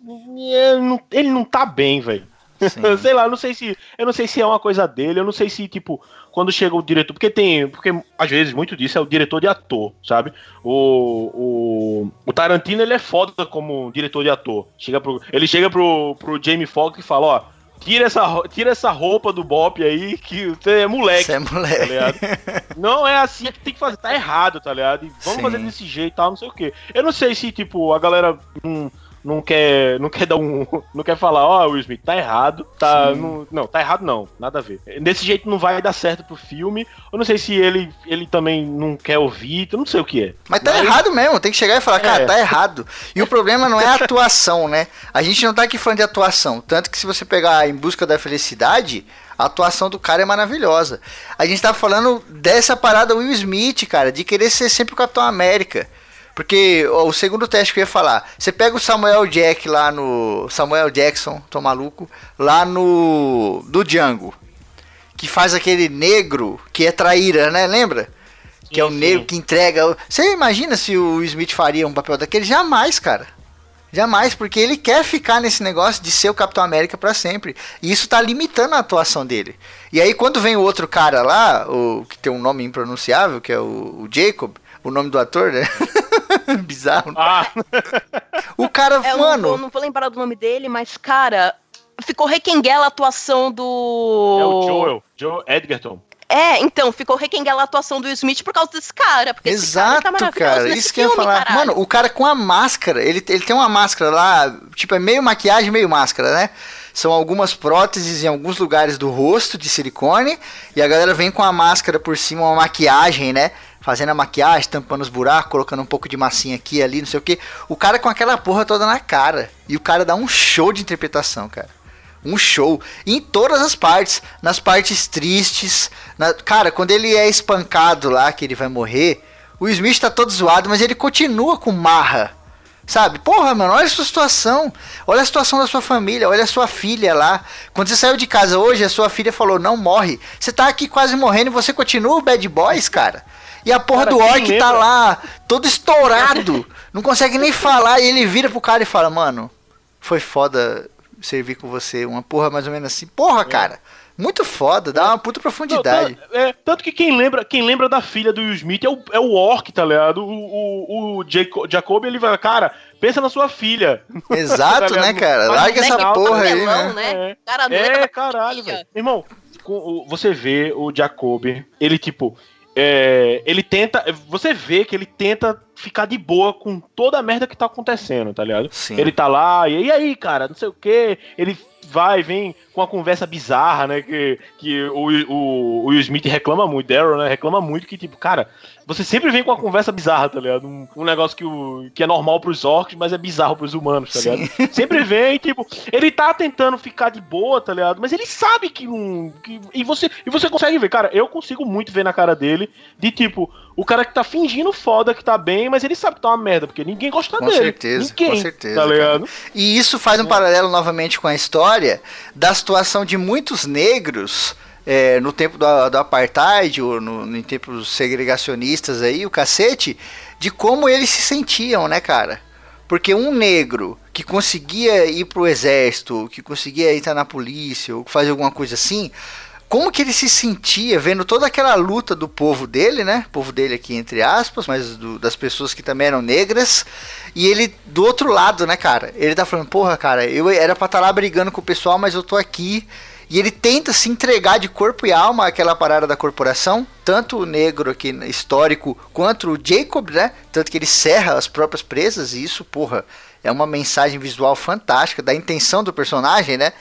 ele não tá bem, velho. Sei lá, eu não sei se. Eu não sei se é uma coisa dele, eu não sei se, tipo, quando chega o diretor. Porque tem. Porque às vezes muito disso é o diretor de ator, sabe? O, o, o Tarantino ele é foda como diretor de ator. Chega pro, ele chega pro, pro Jamie Foxx e fala, ó, tira essa, tira essa roupa do Bop aí, que você é moleque. Você é moleque. Tá ligado? Não é assim que tem que fazer, tá errado, tá ligado? E vamos Sim. fazer desse jeito e tal, não sei o quê. Eu não sei se, tipo, a galera. Hum, Não quer, não quer dar um. Não quer falar, ó, oh, Will Smith, tá errado. Tá. Não, não, tá errado não. Nada a ver. Desse jeito não vai dar certo pro filme. Eu não sei se ele, ele também não quer ouvir. Eu não sei o que é. Mas tá Mas... errado mesmo. Tem que chegar e falar, cara, é. tá errado. E o problema não é a atuação, né? A gente não tá aqui falando de atuação. Tanto que se você pegar Em Busca da Felicidade, a atuação do cara é maravilhosa. A gente tá falando dessa parada Will Smith, cara, de querer ser sempre o Capitão América. Porque ó, o segundo teste que eu ia falar, você pega o Samuel Jack lá no... Samuel Jackson, tô maluco, lá no... do Django, que faz aquele negro que é traíra, né? Lembra? Sim, que é o negro sim. que entrega... Você imagina se o Smith faria um papel daquele? Jamais, cara. Jamais, porque ele quer ficar nesse negócio de ser o Capitão América pra sempre. E isso tá limitando a atuação dele. E aí quando vem o outro cara lá, o que tem um nome impronunciável, que é o, o Jacob, o nome do ator, né? Bizarro. Ah. O cara, é, mano... Eu não, não vou lembrar do nome dele, mas, cara, ficou requenguela a atuação do... É o Joel, Joel Edgerton. É, então, ficou requenguela a atuação do Will Smith por causa desse cara. Porque Exato, esse cara, tá cara. Isso que eu ia filme, falar. caralho. Mano, o cara com a máscara, ele, ele tem uma máscara lá, tipo, é meio maquiagem, meio máscara, né? São algumas próteses em alguns lugares do rosto de silicone, e a galera vem com a máscara por cima, uma maquiagem, né? Fazendo a maquiagem, tampando os buracos, colocando um pouco de massinha aqui e ali, não sei o que. O cara com aquela porra toda na cara. E o cara dá um show de interpretação, cara. Um show. Em todas as partes. Nas partes tristes. Na... Cara, quando ele é espancado lá, que ele vai morrer, o Smith tá todo zoado, mas ele continua com marra. Sabe? Porra, mano, olha a sua situação. Olha a situação da sua família. Olha a sua filha lá. Quando você saiu de casa hoje, a sua filha falou, não morre. Você tá aqui quase morrendo e você continua o Bad Boys, cara. E a porra cara, do orc tá lá, todo estourado. Não consegue nem falar. E ele vira pro cara e fala, mano, foi foda servir com você. Uma porra mais ou menos assim. Porra, cara. Muito foda, dá uma puta profundidade. Não, é, tanto que quem lembra, quem lembra da filha do Will Smith é o, é o orc, tá ligado? O, o, o Jacob, Jacob, ele vai, cara, pensa na sua filha. Exato, tá né, cara? Larga essa porra aí, né? né? Cara, é, caralho, velho. Irmão, você vê o Jacob, ele tipo... É, ele tenta, você vê que ele tenta ficar de boa com toda a merda que tá acontecendo, tá ligado? Sim. Ele tá lá, e, e aí, cara, não sei o que, ele vai, vem com uma conversa bizarra, né, que, que o, o, o Will Smith reclama muito, Daryl, né, reclama muito que, tipo, cara, você sempre vem com uma conversa bizarra, tá ligado? Um, um negócio que, o, que é normal pros orcs, mas é bizarro pros humanos, tá ligado? Sim. Sempre vem, tipo, ele tá tentando ficar de boa, tá ligado? Mas ele sabe que não... Que, e, você, e você consegue ver, cara, eu consigo muito ver na cara dele, de tipo, o cara que tá fingindo foda, que tá bem, mas ele sabe que tá uma merda, porque ninguém gosta com dele. Certeza, ninguém, com certeza, tá ligado? Cara. E isso faz um é. paralelo novamente com a história da situação de muitos negros é, no tempo do, do apartheid, ou no, em tempos segregacionistas aí, o cacete, de como eles se sentiam, né, cara? Porque um negro que conseguia ir pro exército, que conseguia entrar na polícia, ou fazer alguma coisa assim, como que ele se sentia vendo toda aquela luta do povo dele, né? Povo dele aqui, entre aspas, mas do, das pessoas que também eram negras. E ele, do outro lado, né, cara? Ele tá falando, porra, cara, eu era pra estar lá brigando com o pessoal, mas eu tô aqui. E ele tenta se entregar de corpo e alma àquela parada da corporação. Tanto o negro aqui, histórico, quanto o Jacob, né? Tanto que ele serra as próprias presas. E isso, porra, é uma mensagem visual fantástica da intenção do personagem, né?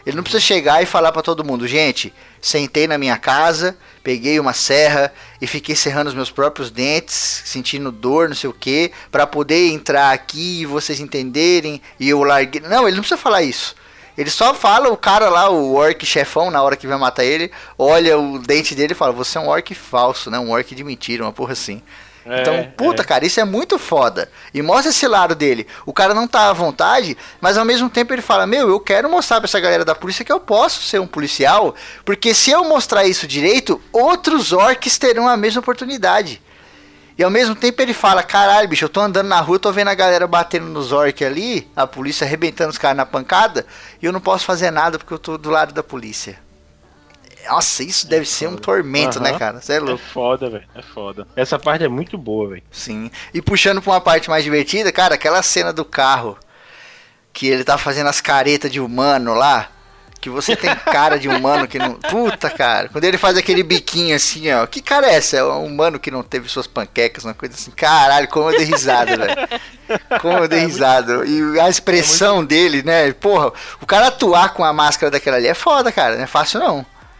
Ele não precisa chegar e falar pra todo mundo, gente, sentei na minha casa, peguei uma serra e fiquei serrando os meus próprios dentes, sentindo dor, não sei o que, pra poder entrar aqui e vocês entenderem, e eu larguei... Não, ele não precisa falar isso. Ele só fala, o cara lá, o orc chefão, na hora que vai matar ele, olha o dente dele e fala, você é um orc falso, né? Um orc de mentira, uma porra assim. É, então, puta, é. cara, isso é muito foda. E mostra esse lado dele. O cara não tá à vontade, mas ao mesmo tempo ele fala, meu, eu quero mostrar pra essa galera da polícia que eu posso ser um policial, porque se eu mostrar isso direito, outros orcs terão a mesma oportunidade. E ao mesmo tempo ele fala, caralho, bicho, eu tô andando na rua, tô vendo a galera batendo nos orcs ali, a polícia arrebentando os caras na pancada, e eu não posso fazer nada porque eu tô do lado da polícia. Nossa, isso deve ser um tormento, uhum. né, cara? Você é louco. É foda, velho. É foda. Essa parte é muito boa, velho. Sim. E puxando pra uma parte mais divertida, cara, aquela cena do carro que ele tá fazendo as caretas de humano lá, que você tem cara de humano que não... Puta, cara. Quando ele faz aquele biquinho assim, ó. Que cara é essa? É um humano que não teve suas panquecas, uma coisa assim. Caralho, como eu dei risada, velho. Como eu dei risada. E a expressão é muito... dele, né? Porra, o cara atuar com a máscara daquela ali é foda, cara. Não é fácil, não.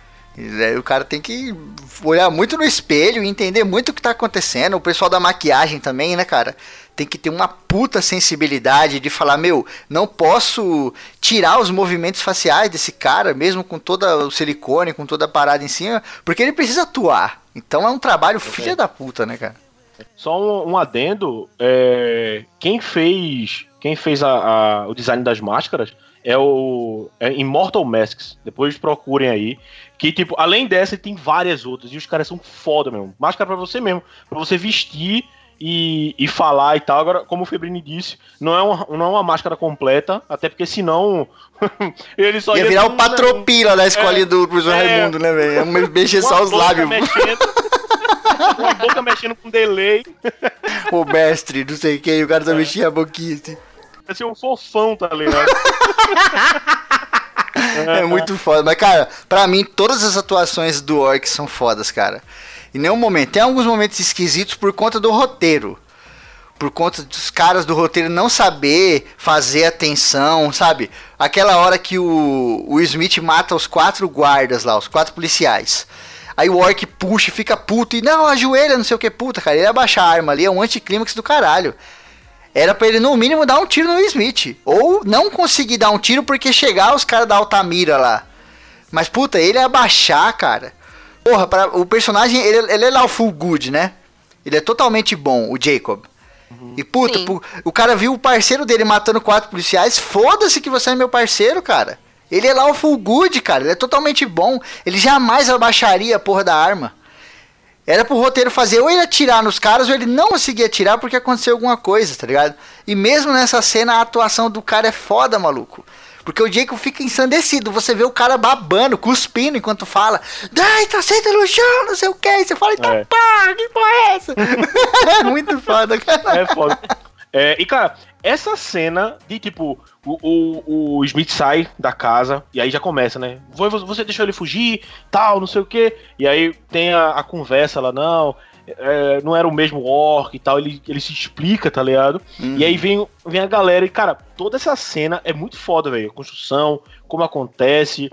O cara tem que olhar muito no espelho e entender muito o que tá acontecendo. O pessoal da maquiagem também, né, cara? Tem que ter uma puta sensibilidade de falar, meu, não posso tirar os movimentos faciais desse cara, mesmo com todo o silicone, com toda a parada em cima, porque ele precisa atuar. Então é um trabalho filha é. da puta, né, cara? Só um, um adendo, é, quem fez, quem fez a, a, o design das máscaras é o é Immortal Masks. Depois procurem aí. Que, tipo, além dessa, tem várias outras. E os caras são foda mesmo. Máscara pra você mesmo. Pra você vestir e, e falar e tal. Agora, como o Febrini disse, não é uma, não é uma máscara completa. Até porque, senão... ele só ia, ia virar o Patropila um, da escolinha é, do professor é, Raimundo, né, velho? Mexer só os lábios. Mexendo, uma boca mexendo com delay. O mestre, não sei quem. O cara só é. mexia a boquinha assim. Vai ser um fofão, tá ligado? É muito foda, mas cara, pra mim todas as atuações do orc são fodas, cara. Em nenhum momento, tem alguns momentos esquisitos por conta do roteiro. Por conta dos caras do roteiro não saber fazer atenção, sabe? Aquela hora que o, o Smith mata os quatro guardas lá, os quatro policiais. Aí o orc puxa e fica puto e não, ajoelha, não sei o que, puta, cara. Ele abaixa a arma ali, é um anticlímax do caralho. Era pra ele, no mínimo, dar um tiro no Smith. Ou não conseguir dar um tiro porque chegar os caras da Altamira lá. Mas, puta, ele abaixar, cara. Porra, pra, o personagem, ele, ele é lá o full good, né? Ele é totalmente bom, o Jacob. Uhum. E, puta, pu, o cara viu o parceiro dele matando quatro policiais. Foda-se que você é meu parceiro, cara. Ele é lá o full good, cara. Ele é totalmente bom. Ele jamais abaixaria a porra da arma. Era pro roteiro fazer ou ele atirar nos caras ou ele não conseguia atirar porque aconteceu alguma coisa, tá ligado? E mesmo nessa cena a atuação do cara é foda, maluco. Porque o Jacob fica ensandecido, você vê o cara babando, cuspindo enquanto fala, ai, tá senta no chão, não sei o que, e você fala, então é. pá, que porra é essa? É muito foda, cara. É foda. É, e cara, essa cena de tipo, o, o, o Smith sai da casa e aí já começa, né? Você deixou ele fugir, tal, não sei o que. E aí tem a, a conversa lá, não, é, não era o mesmo orc e tal. Ele, ele se explica, tá ligado? Hum. E aí vem, vem a galera e, cara, toda essa cena é muito foda, velho. A construção, como acontece.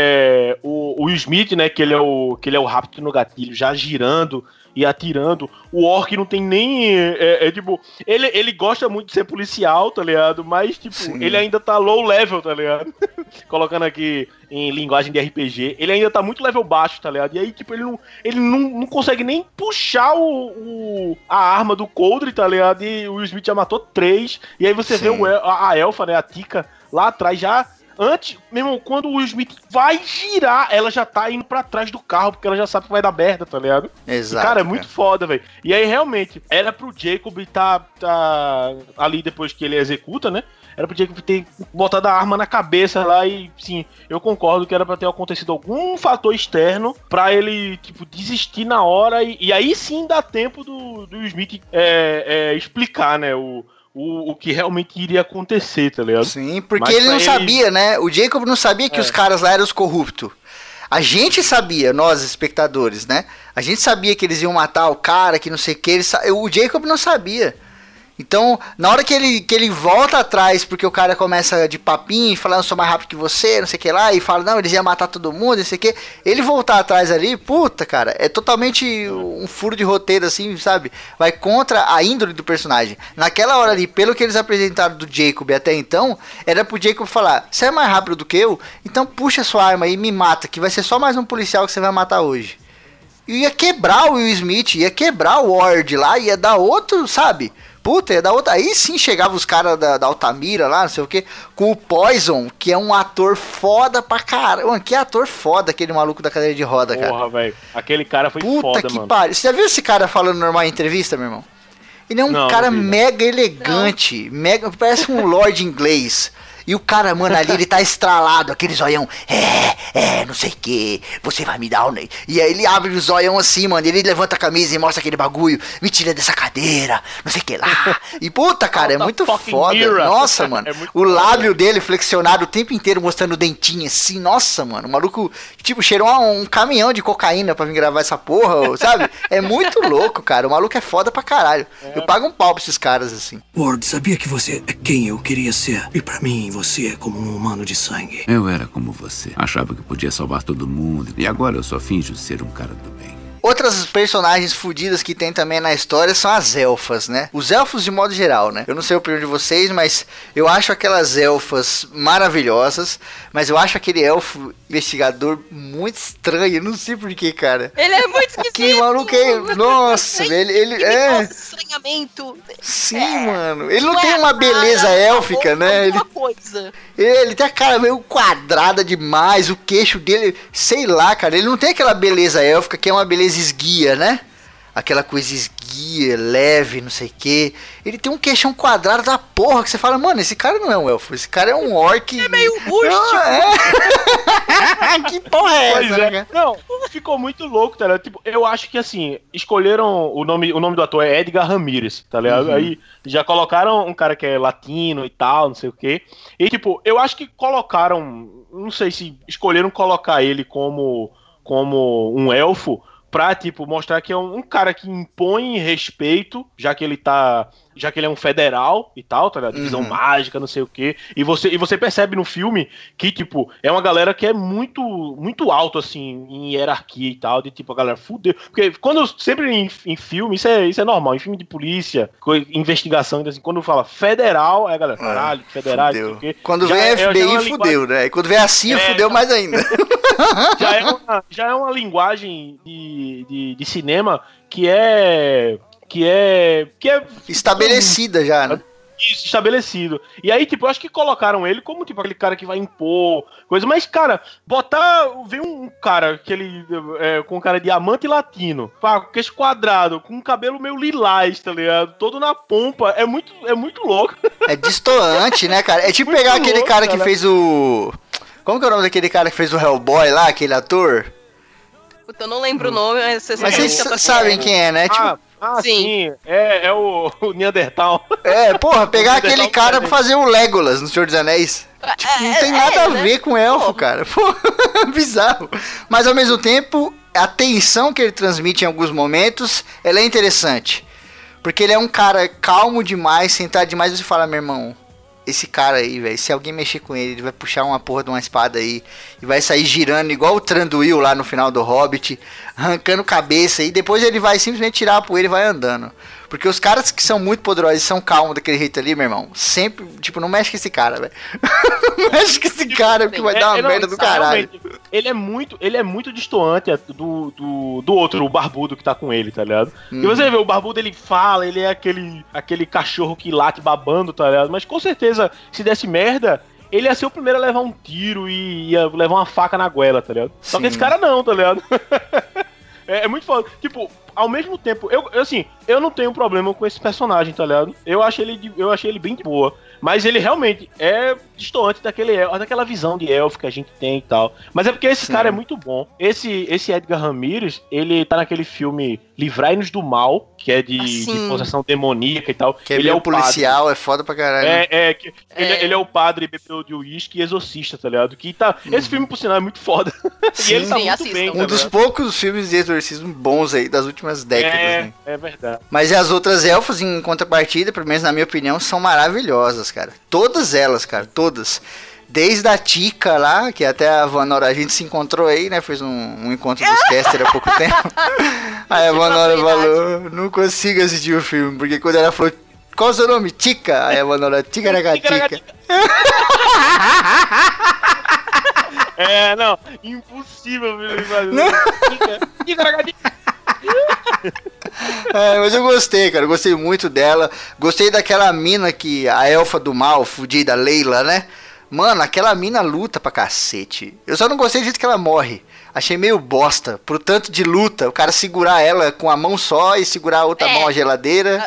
É, o, o Smith, né, que ele é o, que ele é o rápido no gatilho, já girando e atirando. O orc não tem nem... É, é tipo... Ele, ele gosta muito de ser policial, tá ligado? Mas, tipo, Sim. ele ainda tá low level, tá ligado? Colocando aqui em linguagem de R P G. Ele ainda tá muito level baixo, tá ligado? E aí, tipo, ele não, ele não, não consegue nem puxar o, o, a arma do Coldre, tá ligado? E o Smith já matou três. E aí você Sim. vê o, a, a elfa, né? A Tika, lá atrás já... Antes, meu irmão, quando o Will Smith vai girar, ela já tá indo pra trás do carro, porque ela já sabe que vai dar merda, tá ligado? Exato. E, cara, é muito cara. foda, velho. E aí, realmente, era pro Jacob tá, tá ali depois que ele executa, né? Era pro Jacob ter botado a arma na cabeça lá e, sim, eu concordo que era pra ter acontecido algum fator externo pra ele, tipo, desistir na hora e, e aí sim dá tempo do, do Will Smith é, é, explicar, né, o... O, o que realmente iria acontecer, tá ligado? Sim, porque Mas ele não ele... sabia, né? O Jacob não sabia que é. os caras lá eram os corruptos. A gente sabia, nós espectadores, né? A gente sabia que eles iam matar o cara, que não sei o que. Eles... O Jacob não sabia. Então, na hora que ele, que ele volta atrás, porque o cara começa de papinho, falando, eu sou mais rápido que você, não sei o que lá, e fala, não, eles iam matar todo mundo, não sei o que, ele voltar atrás ali, puta, cara, é totalmente um furo de roteiro, assim, sabe? Vai contra a índole do personagem. Naquela hora ali, pelo que eles apresentaram do Jacob até então, era pro Jacob falar, você é mais rápido do que eu? Então puxa sua arma aí e me mata, que vai ser só mais um policial que você vai matar hoje. E ia quebrar o Will Smith, ia quebrar o Ward lá, ia dar outro, sabe? Puta, ia dar outra. Aí sim chegava os caras da, da Altamira lá, não sei o que, com o Poison, que é um ator foda pra caramba. Mano, que ator foda, aquele maluco da cadeira de roda, cara. Porra, velho. Aquele cara foi Puta foda, que mano. pariu. Você já viu esse cara falando normal em entrevista, meu irmão? Ele é um Não, cara não vi, não. mega elegante, mega, parece um lord inglês. E o cara, mano, ali ele tá estralado, aquele zoião, é, é, não sei o que, você vai me dar um... E aí ele abre o zoião assim, mano, ele levanta a camisa e mostra aquele bagulho, me tira dessa cadeira, não sei o que lá. E puta, cara, é muito foda. mirror. Nossa, mano, É muito o lábio dele flexionado o tempo inteiro mostrando o dentinho assim, nossa, mano, o maluco, tipo, cheirou um, um caminhão de cocaína pra vir gravar essa porra, sabe? É muito louco, cara, o maluco é foda pra caralho. É. Eu pago um pau pra esses caras, assim. Ward, sabia que você é quem eu queria ser. E pra mim, você é como um humano de sangue. Eu era como você. Achava que podia salvar todo mundo. E agora eu só finjo ser um cara do bem. Outras personagens fodidas que tem também na história são as elfas, né? Os elfos de modo geral, né? Eu não sei a opinião de vocês, mas eu acho aquelas elfas maravilhosas, mas eu acho aquele elfo investigador muito estranho, eu não sei porquê, cara. Ele é muito esquisito. Que maluco é... Nossa, ele, ele Que é... me causa estranhamento. Sim, É. mano. Ele não Não tem é uma beleza nada, élfica, né? Ele, alguma coisa. ele tem a cara meio quadrada demais, o queixo dele, sei lá, cara. Ele não tem aquela beleza élfica que é uma beleza esguia, né? Aquela coisa esguia, leve, não sei o que. Ele tem um queixão quadrado da porra que você fala, mano, esse cara não é um elfo, esse cara é um orc. É meio rústico. É. Que porra é Pois essa, é. né, cara? Não, ficou muito louco, tá ligado? Tipo, eu acho que assim, escolheram o nome, o nome do ator é Edgar Ramirez, tá ligado? Uhum. Aí já colocaram um cara que é latino e tal, não sei o quê. E tipo, eu acho que colocaram, não sei se escolheram colocar ele como, como um elfo pra, tipo, mostrar que é um, um cara que impõe respeito, já que ele tá... Já que ele é um federal e tal, tá ligado? Divisão Uhum. mágica, não sei o quê. E você, e você percebe no filme que, tipo, é uma galera que é muito, muito alto, assim, em hierarquia e tal. De, tipo, a galera fudeu. Porque quando, sempre em, em filme, isso é, isso é normal. Em filme de polícia, co- investigação, assim, quando fala federal, aí a galera, caralho, federal, não sei Fudeu. o quê. Quando Já vem é- F B I, já é uma fudeu, né? E quando vem assim, É, fudeu já- mais ainda. já é uma, já é uma linguagem de, de, de cinema que é... Que é... Que é Estabelecida já, né? isso, estabelecido. E aí, tipo, eu acho que colocaram ele como, tipo, aquele cara que vai impor coisa. Mas, cara, botar... Vem um cara que ele... É, com cara de diamante latino, pá, com queixo quadrado, com um cabelo meio lilás, tá ligado? Todo na pompa. É muito, é muito louco. É destoante, né, cara? É tipo Muito pegar aquele louco, cara que cara. fez o... Como que é o nome daquele cara que fez o Hellboy lá, aquele ator? Puta, eu não lembro o nome, mas vocês Mas sabem vocês que eu tô sabem falando. quem é, né? Tipo, Ah, ah, Sim. sim. É, é o, o Neandertal. é, porra, pegar aquele Neandertal cara pra também. fazer o Legolas no Senhor dos Anéis. Tipo, não tem É, nada é, a né? ver com elfo, Porra. cara. Pô, bizarro. Mas ao mesmo tempo, a tensão que ele transmite em alguns momentos, ela é interessante. Porque ele é um cara calmo demais, centrado demais, e você fala, meu irmão, esse cara aí, velho, se alguém mexer com ele, ele vai puxar uma porra de uma espada aí e vai sair girando igual o Tranduil lá no final do Hobbit, arrancando cabeça e depois ele vai simplesmente tirar a poeira e vai andando. Porque os caras que são muito poderosos e são calmos daquele jeito ali, meu irmão, sempre, tipo, não mexe com esse cara, velho. Não mexe com esse cara que vai É, dar uma é, não, merda do isso, caralho. realmente, Ele é muito, ele é muito distoante do, do, do outro, o barbudo que tá com ele, tá ligado? Uhum. E você vê, o barbudo ele fala, ele é aquele, aquele cachorro que late babando, tá ligado? Mas com certeza, se desse merda, ele ia ser o primeiro a levar um tiro e ia levar uma faca na goela, tá ligado? Só Sim. que esse cara não, tá ligado? É, é muito foda. Tipo, ao mesmo tempo, eu, eu, assim, eu não tenho problema com esse personagem, tá ligado? Eu achei ele, de- eu achei ele bem de boa. Mas ele realmente é distoante daquele, el- daquela visão de elfo que a gente tem e tal. Mas é porque esse Sim. cara é muito bom. Esse, esse Edgar Ramirez, ele tá naquele filme Livrai-nos do Mal, que é de, Ah, de sim. possessão demoníaca e tal. Que é ele meio é o padre. policial, é foda pra caralho. É, é, que Ele, É. ele é o padre bebedor de uísque e exorcista, tá ligado? Que tá, Esse filme, por sinal, é muito foda. Sim. E ele tá Sim, muito assistam. bem, Um tá dos ligado? poucos filmes de exorcismo bons aí das últimas últimas décadas, é, né? É verdade. Mas as outras elfas, em contrapartida, pelo menos na minha opinião, são maravilhosas, cara. Todas elas, cara, todas. Desde a Tika lá, que até a Vanora, a gente se encontrou aí, né? Fez um, um encontro dos caster há pouco tempo. Aí a Vanora falou, não consigo assistir o filme, porque quando ela falou, qual é o seu nome? Tika. Aí a Vanora, Tika Nagatika. É, não, impossível me fazer. Tika Nagatika. É, mas eu gostei, cara, eu gostei muito dela. Gostei daquela mina que, a elfa do mal, fudida, Leila, né? Mano, aquela mina luta pra cacete. Eu só não gostei do jeito que ela morre. Achei meio bosta. Pro tanto de luta, o cara segurar ela com a mão só e segurar a outra É. mão a geladeira.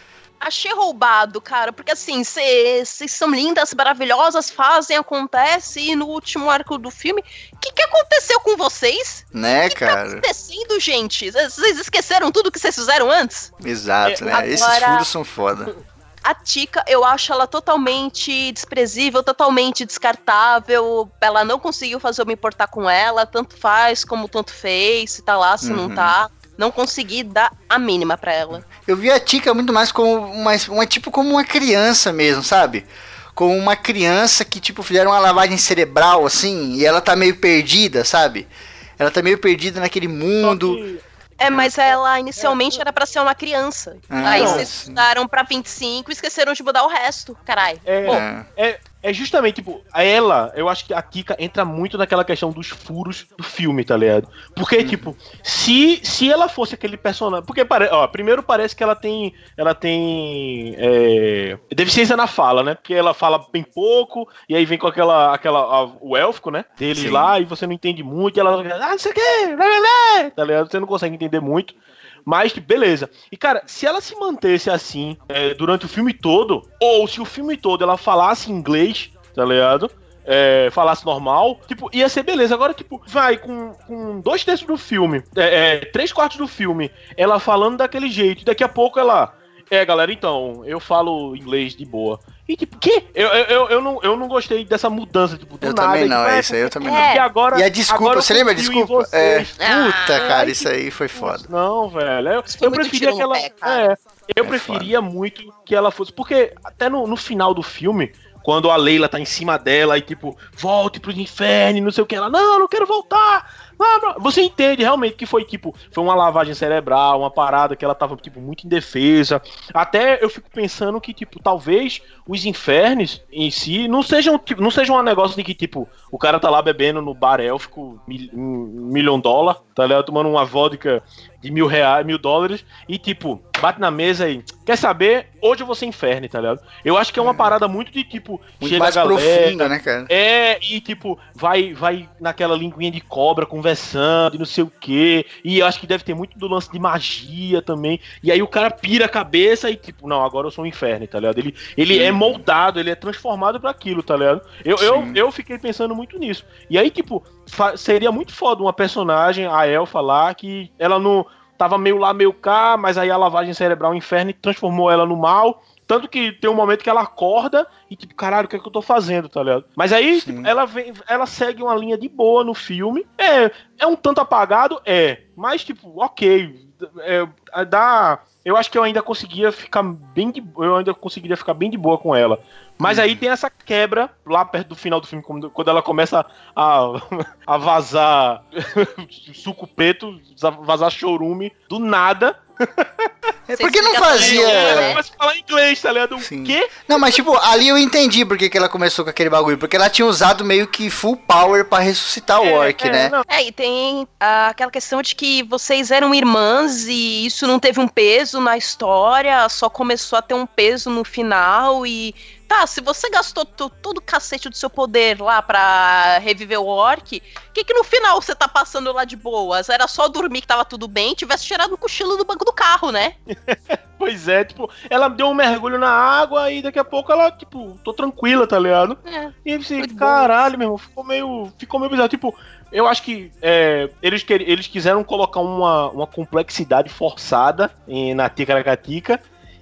Achei roubado, cara, porque assim, vocês são lindas, maravilhosas, fazem, acontece, e no último arco do filme, o que, que aconteceu com vocês? Né, O que tá cara? acontecendo, gente? Vocês esqueceram tudo que vocês fizeram antes? Exato, É, né? agora- Esses furos são foda. A Tika, eu acho ela totalmente desprezível, totalmente descartável. Ela não conseguiu fazer eu me importar com ela, tanto faz como tanto fez, se tá lá, se Uhum. não tá. Não consegui dar a mínima pra ela. Eu vi a Tika muito mais como uma, uma tipo como uma criança mesmo, sabe? Como uma criança que, tipo, fizeram uma lavagem cerebral, assim, e ela tá meio perdida, sabe? Ela tá meio perdida naquele mundo. É, mas ela inicialmente era pra ser uma criança. Ah, Aí nossa. vocês mudaram pra vinte e cinco e esqueceram de mudar o resto, caralho. É, Bom, é, é justamente, tipo, ela, eu acho que a Tika entra muito naquela questão dos furos do filme, tá ligado? Porque, tipo, se, se ela fosse aquele personagem. Porque, pare, ó, primeiro parece que ela tem. Ela tem. É, deficiência na fala, né? Porque ela fala bem pouco, e aí vem com aquela. aquela a, o élfico, né? Deles Sim. lá, e você não entende muito, e ela. Ah, não sei o que, blá, blá, blá, tá ligado? Você não consegue entender muito. Mas, beleza. E, cara, se ela se mantesse assim é, durante o filme todo, ou se o filme todo ela falasse inglês, tá ligado? É, falasse normal, tipo, ia ser beleza. Agora, tipo, vai com, com dois terços do filme, é, é, três quartos do filme, ela falando daquele jeito, e daqui a pouco ela... É, galera, então, eu falo inglês de boa. E tipo, que? Eu, eu, eu, eu, não, eu não gostei dessa mudança, tipo, do Eu nada. também não, tipo, é isso aí, eu também É. não. Porque agora, E a desculpa, agora eu você lembra a confio em desculpa? É, vocês. puta, Ah, cara, ai, isso aí foi foda. Não, velho. Eu, Isso foi eu muito preferia tiro que no ela. pé, cara. É, eu É preferia muito que ela fosse. Porque até no, no final do filme, quando a Leila tá em cima dela e tipo, volte pro inferno, e não sei o que, ela, não, não quero voltar. Não, não. Você entende realmente que foi tipo, foi uma lavagem cerebral, uma parada que ela tava tipo muito indefesa. Até eu fico pensando que tipo, talvez os infernos em si não sejam tipo, não sejam um negócio de que tipo, o cara tá lá bebendo no bar élfico mil, um milhão de dólar, tá ligado? Tomando uma vodka de mil reais, mil dólares, e tipo, bate na mesa e quer saber? Hoje eu vou ser inferno, tá ligado? Eu acho que é uma parada muito de tipo, Muito chega mais a galera, profunda, né, cara? é, e tipo, vai, vai naquela linguinha de cobra conversando e não sei o que. E eu acho que deve ter muito do lance de magia também. E aí o cara pira a cabeça e tipo, não, agora eu sou um inferno, tá ligado? Ele, ele é moldado, ele é transformado pra aquilo, tá ligado? Eu, eu, Sim. eu fiquei pensando muito nisso. E aí, tipo, fa- seria muito foda uma personagem, a Elfa lá, que ela não tava meio lá, meio cá, mas aí a lavagem cerebral, o inferno, transformou ela no mal. Tanto que tem um momento que ela acorda e tipo, caralho, o que é que eu tô fazendo, tá ligado? Mas aí, tipo, ela, vem, ela segue uma linha de boa no filme. É, é um tanto apagado? É. Mas, tipo, ok. É, dá... Eu acho que eu ainda conseguia ficar bem de... Eu ainda conseguiria ficar bem de boa com ela. Mas aí tem essa quebra lá perto do final do filme, quando, quando ela começa a, a vazar suco preto, vazar chorume do nada. É porque não fazia. né? Começa a falar inglês, tá ligado? O Sim. quê? Não, mas tipo, ali eu entendi porque que ela começou com aquele bagulho. Porque ela tinha usado meio que full power pra ressuscitar o É, orc, é, né? não. É, e tem ah, aquela questão de que vocês eram irmãs e isso não teve um peso na história, só começou a ter um peso no final e... Tá, se você gastou to- todo o cacete do seu poder lá pra reviver o orc, o que que no final você tá passando lá de boas? Era só dormir que tava tudo bem, tivesse tirado um cochilo do banco do carro, né? Pois é, tipo, ela deu um mergulho na água e daqui a pouco ela, tipo, tô tranquila, tá ligado? É. E aí você, Muito bom. caralho, meu irmão, ficou meio, ficou meio bizarro. Tipo, eu acho que é, eles, quer, eles quiseram colocar uma, uma complexidade forçada em, na Ticaracatica.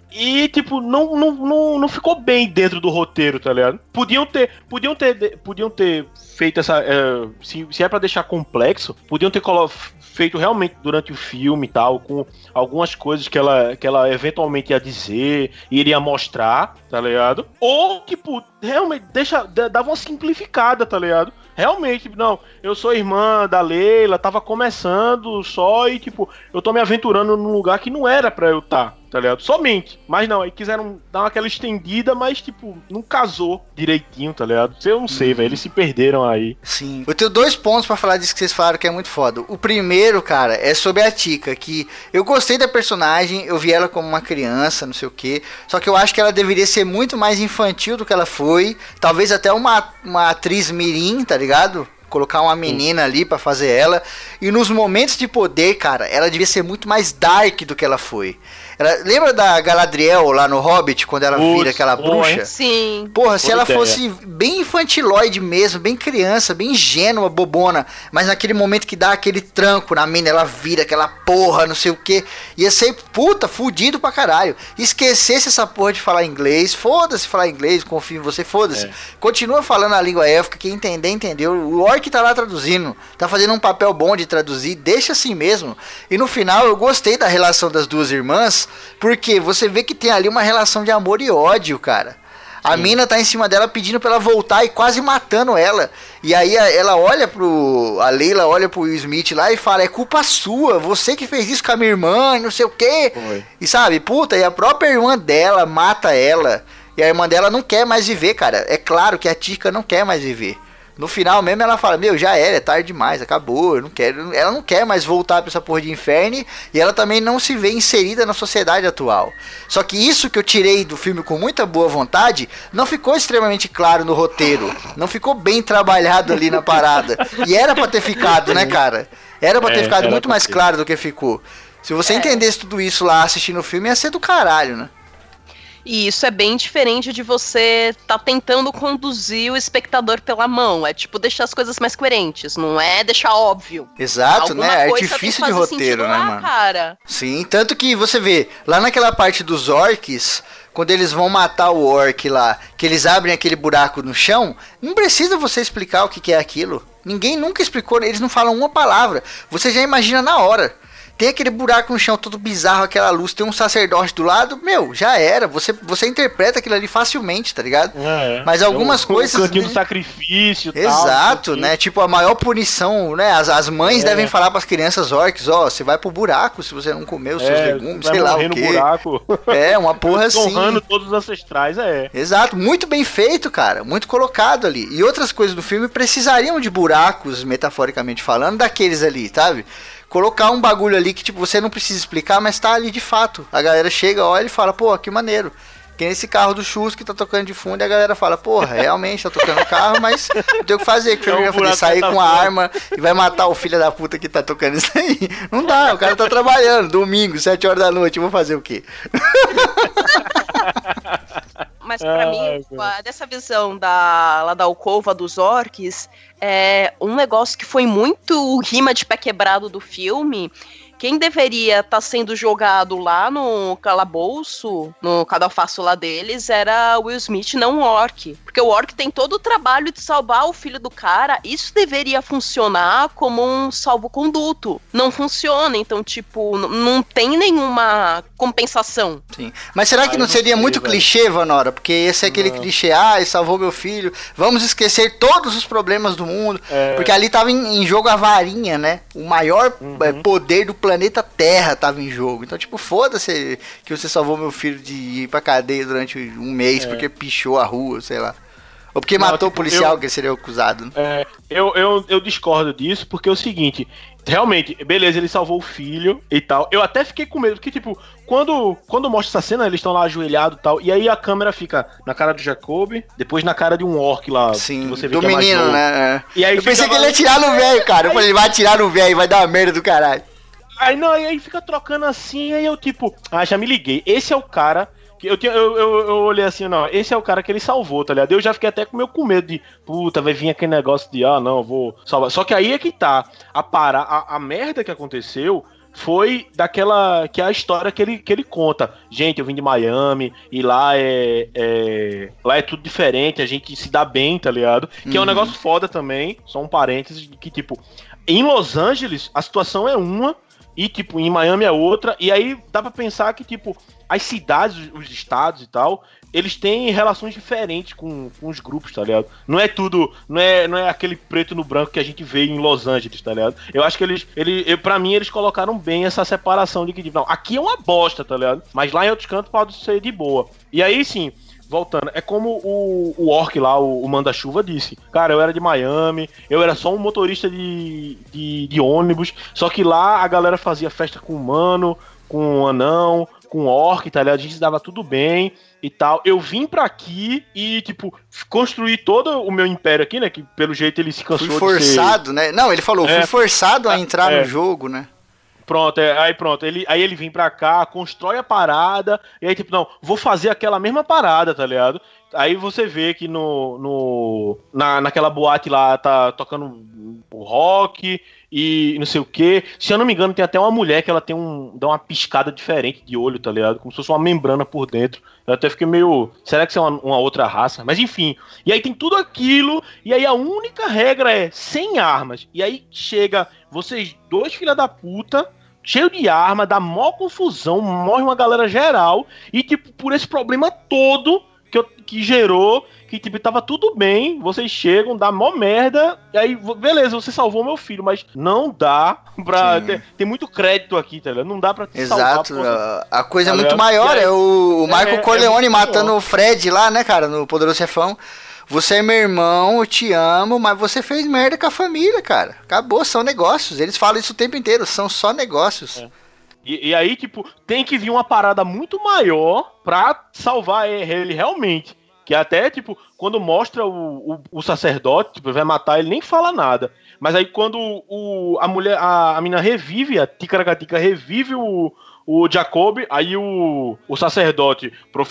E, tipo, não, não, não, não ficou bem dentro do roteiro, tá ligado? Podiam ter, podiam ter, podiam ter feito essa... É, se, se é pra deixar complexo, podiam ter colo- feito realmente durante o filme e tal, com algumas coisas que ela, que ela eventualmente ia dizer, iria mostrar, tá ligado? Ou, tipo, realmente, deixa, dava uma simplificada, tá ligado? Realmente, não, eu sou irmã da Leila, tava começando só e, tipo, eu tô me aventurando num lugar que não era pra eu estar, tá, tá ligado? Somente. Mas não, aí quiseram dar aquela estendida, mas, tipo, não casou direitinho, tá ligado? Eu não sei, hum. velho, eles se perderam aí. Sim. Eu tenho dois pontos pra falar disso que vocês falaram que é muito foda. O primeiro, cara, é sobre a Tika, que eu gostei da personagem, eu vi ela como uma criança, não sei o quê, só que eu acho que ela deveria ser muito mais infantil do que ela foi, talvez até uma, uma atriz mirim, tá ligado? ligado? Colocar uma menina ali pra fazer ela. E nos momentos de poder, cara, ela devia ser muito mais dark do que ela foi. Ela, lembra da Galadriel lá no Hobbit, quando ela Uts, vira aquela bruxa? Oh, sim. Porra, se Boa ela ideia. fosse bem infantiloide mesmo, bem criança, bem ingênua, bobona, mas naquele momento que dá aquele tranco na mina, ela vira aquela porra, não sei o que, ia ser puta, fudido pra caralho. Esquecesse essa porra de falar inglês, foda-se falar inglês, confio em você, foda-se. É. Continua falando a língua élfica, quem entender, entendeu. O Orc tá lá traduzindo, tá fazendo um papel bom de traduzir, deixa assim mesmo. E no final eu gostei da relação das duas irmãs, porque você vê que tem ali uma relação de amor e ódio, cara. A Sim. mina tá em cima dela pedindo pra ela voltar e quase matando ela. E aí ela olha pro... A Leila olha pro Will Smith lá e fala, é culpa sua, você que fez isso com a minha irmã, não sei o quê. Foi. E sabe, puta, e a própria irmã dela mata ela. E a irmã dela não quer mais viver, cara. É claro que a Tika não quer mais viver. No final mesmo ela fala, meu, já era, é tarde demais, acabou, eu não quero. Ela não quer mais voltar pra essa porra de inferno e ela também não se vê inserida na sociedade atual. Só que isso que eu tirei do filme com muita boa vontade, não ficou extremamente claro no roteiro, não ficou bem trabalhado ali na parada. E era pra ter ficado, né, cara? Era pra ter é, ficado muito mais ter. claro do que ficou. Se você é. entendesse tudo isso lá assistindo o filme, ia ser do caralho, né? E isso é bem diferente de você tá tentando conduzir o espectador pela mão. É tipo deixar as coisas mais coerentes, não é deixar óbvio. Exato, Alguma né? É artifício de roteiro, né, lá, mano? Cara. Sim, tanto que você vê, lá naquela parte dos orcs, quando eles vão matar o orc lá, que eles abrem aquele buraco no chão, não precisa você explicar o que, que é aquilo. Ninguém nunca explicou, eles não falam uma palavra. Você já imagina na hora. Tem aquele buraco no chão todo bizarro, aquela luz, tem um sacerdote do lado, meu, já era, você, você interpreta aquilo ali facilmente, tá ligado? É, Mas algumas é um, coisas... O cantinho do sacrifício e Exato, tal, né, tipo a maior punição, né, as, as mães é. devem falar pras crianças orcs, ó, você vai pro buraco se você não comer os seus é, legumes, sei lá o quê. Buraco. É, uma porra assim. Honrando todos os ancestrais, é. Exato, muito bem feito, cara, muito colocado ali. E outras coisas do filme precisariam de buracos, metaforicamente falando, daqueles ali, sabe? Colocar um bagulho ali que, tipo, você não precisa explicar, mas tá ali de fato. A galera chega, olha e fala, pô, que maneiro. Que nesse carro do Chus que tá tocando de fundo, e a galera fala, porra, realmente tá tocando o carro, mas não tem o que fazer. Que o filho vai sair com a arma e vai matar o filho da puta que tá tocando isso aí. Não dá, o cara tá trabalhando, domingo, sete horas da noite, eu vou fazer o quê? Mas pra ah, mim, a, dessa visão da, lá da alcova dos orcs, é um negócio que foi muito rima de pé quebrado do filme. Quem deveria estar tá sendo jogado lá no calabouço, no cadafalso lá deles, era Will Smith, não o orc. Porque o orc tem todo o trabalho de salvar o filho do cara. Isso deveria funcionar como um salvo-conduto. Não funciona, então, tipo, n- não tem nenhuma compensação. Sim. Mas será ah, que não, não seria sei, muito velho. clichê, Vanora? Porque esse é aquele não. clichê, ah, ele salvou meu filho, vamos esquecer todos os problemas do mundo. É. Porque ali tava em, em jogo a varinha, né? O maior uhum. é, poder do planeta Terra tava em jogo. Então, tipo, foda-se que você salvou meu filho de ir pra cadeia durante um mês é. porque pichou a rua, sei lá. Ou porque não, matou tipo, o policial, eu, que seria acusado. Né? É, eu, eu, eu discordo disso, porque é o seguinte, realmente, beleza, ele salvou o filho e tal. Eu até fiquei com medo, porque, tipo, quando, quando mostra essa cena, eles estão lá ajoelhados e tal, e aí a câmera fica na cara do Jacob, depois na cara de um orc lá. Sim, que você vê do que é menino, mais né? E aí eu pensei que ele ia atirar no velho, cara. Eu falei, ele vai atirar no velho, vai dar uma merda do caralho. Aí não, aí fica trocando assim, aí eu tipo, ah, já me liguei. Esse é o cara que eu, tinha, eu, eu, eu olhei assim, não, esse é o cara que ele salvou, tá ligado? Eu já fiquei até com meu com medo de, puta, vai vir aquele negócio de, ah, não, vou salvar. Só que aí é que tá, a, para, a, a merda que aconteceu foi daquela, que é a história que ele, que ele conta. Gente, eu vim de Miami e lá é, é lá é tudo diferente, a gente se dá bem, tá ligado? Que uhum. é um negócio foda também, só um parênteses, que tipo, em Los Angeles a situação é uma e tipo, em Miami é outra, e aí dá pra pensar que tipo, as cidades, os estados e tal, eles têm relações diferentes com, com os grupos, tá ligado? Não é tudo, não é, não é aquele preto no branco que a gente vê em Los Angeles, tá ligado? Eu acho que eles, ele, eu, pra mim, eles colocaram bem essa separação de que, não, aqui é uma bosta, tá ligado? Mas lá em outros cantos pode ser de boa. E aí, sim, voltando, é como o, o Orc lá, o, o Manda-Chuva disse. Cara, eu era de Miami, eu era só um motorista de, de, de ônibus, só que lá a galera fazia festa com humano, com um anão, com orc, tá ligado? A gente se dava tudo bem e tal. Eu vim pra aqui e, tipo, construí todo o meu império aqui, né? Que pelo jeito ele se cansou fui forçado, de ser... né? Não, ele falou, é, fui forçado a entrar é. no jogo, né? Pronto, é, aí pronto, ele, aí ele vem pra cá, constrói a parada, e aí tipo, não, vou fazer aquela mesma parada, tá ligado? Aí você vê que no, no na, naquela boate lá tá tocando o rock e não sei o que. Se eu não me engano, tem até uma mulher que ela tem um, dá uma piscada diferente de olho, tá ligado? Como se fosse uma membrana por dentro. Eu até fiquei meio, será que isso é uma, uma outra raça? Mas enfim, e aí tem tudo aquilo, e aí a única regra é sem armas. E aí chega vocês dois filha da puta, cheio de arma, dá mó confusão, morre uma galera geral, e tipo, por esse problema todo que, eu, que gerou, que tipo, tava tudo bem, vocês chegam, dá mó merda, e aí, beleza, você salvou meu filho, mas não dá pra... Ter, tem muito crédito aqui, tá ligado? Não dá pra te Exato, salvar. a coisa é muito maior, aí, é o, o Michael é, Corleone é matando maior. O Fred lá, né, cara, no Poderoso Chefão. Você é meu irmão, eu te amo, mas você fez merda com a família, cara. Acabou, são negócios. Eles falam isso o tempo inteiro, são só negócios. É. E, e aí, tipo, tem que vir uma parada muito maior pra salvar ele realmente. Que até, tipo, quando mostra o, o, o sacerdote, tipo, vai matar, ele nem fala nada. Mas aí quando o, a mulher, a, a menina revive, a Ticaracatica revive o... O Jacob, aí o, o sacerdote,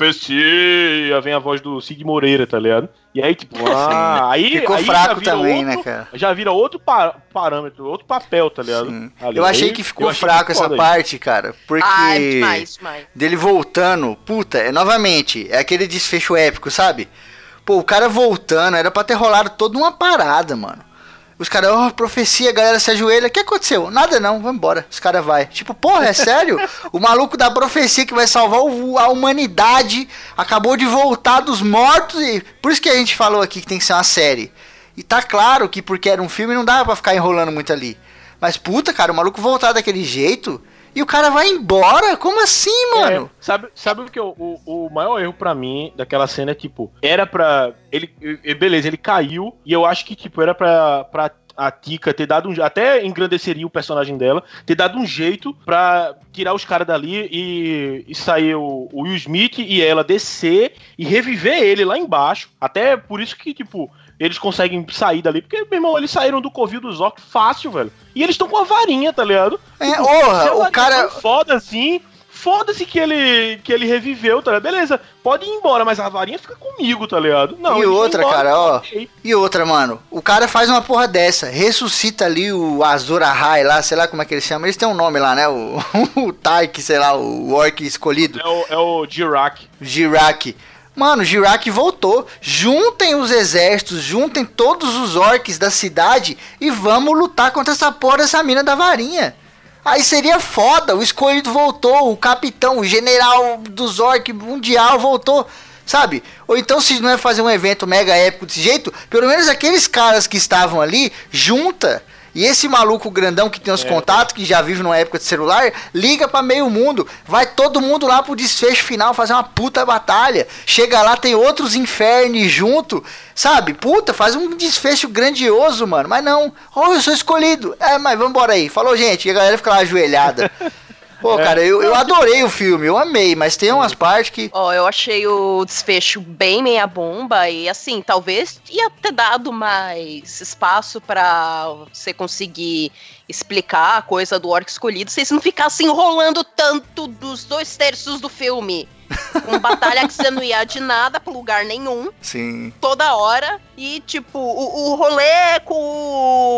profecia, vem a voz do Cid Moreira, tá ligado? E aí, tipo, ah, aí, ficou aí fraco também, outro, né, cara? Já vira outro par, parâmetro, outro papel, tá ligado? Ali, eu achei aí, que ficou fraco essa parte, cara, porque ah, é demais, demais. Dele voltando, puta, é novamente, é aquele desfecho épico, sabe? Pô, o cara voltando, era pra ter rolado toda uma parada, mano. Os caras, ó, oh, profecia, a galera se ajoelha. O que aconteceu? Nada não, vamos embora. Os caras vai. Tipo, porra, é sério? O maluco da profecia que vai salvar o, a humanidade acabou de voltar dos mortos e... Por isso que a gente falou aqui que tem que ser uma série. E tá claro que porque era um filme não dava pra ficar enrolando muito ali. Mas puta, cara, o maluco voltar daquele jeito e o cara vai embora? Como assim, mano? É, sabe, sabe o que eu, o, o maior erro pra mim daquela cena é, tipo, era pra... Ele, beleza, ele caiu e eu acho que, tipo, era pra, pra a Tika ter dado um... Até engrandeceria o personagem dela, ter dado um jeito pra tirar os caras dali e, e sair o, o Will Smith e ela descer e reviver ele lá embaixo. Até por isso que, tipo... Eles conseguem sair dali, porque, meu irmão, eles saíram do covil dos orcs fácil, velho. E eles estão com a varinha, tá ligado? É, tipo, orra, o cara... Foda assim, foda-se que ele, que ele reviveu, tá ligado? Beleza, pode ir embora, mas a varinha fica comigo, tá ligado? Não, e outra, embora, cara, ó. Okay. E outra, mano, o cara faz uma porra dessa, ressuscita ali o Azor Ahai lá, sei lá como é que eles chamam. Eles têm um nome lá, né? O, o Taik, sei lá, o orc escolhido. É o, é o Jirak. Jirak. Mano, Jirak voltou. Juntem os exércitos, juntem todos os orcs da cidade e vamos lutar contra essa porra dessa mina da varinha. Aí seria foda, o escolhido voltou, o capitão, o general dos orcs mundial voltou, sabe? Ou então, se não é fazer um evento mega épico desse jeito, pelo menos aqueles caras que estavam ali, junta. E esse maluco grandão que tem os é, contatos, que já vive numa época de celular, liga pra meio mundo. Vai todo mundo lá pro desfecho final fazer uma puta batalha. Chega lá, tem outros infernos junto, sabe? Puta, faz um desfecho grandioso, mano. Mas não, oh, eu sou escolhido. É, mas vambora aí. Falou, gente. E a galera fica lá ajoelhada. Pô, cara, eu, eu adorei o filme, eu amei, mas tem umas partes que... Ó, oh, eu achei o desfecho bem meia bomba e, assim, talvez ia ter dado mais espaço pra você conseguir explicar a coisa do orc escolhido, se você não ficasse enrolando tanto dos dois terços do filme. Uma batalha que você não ia de nada pra lugar nenhum. Sim. Toda hora. E, tipo, o, o rolê com, com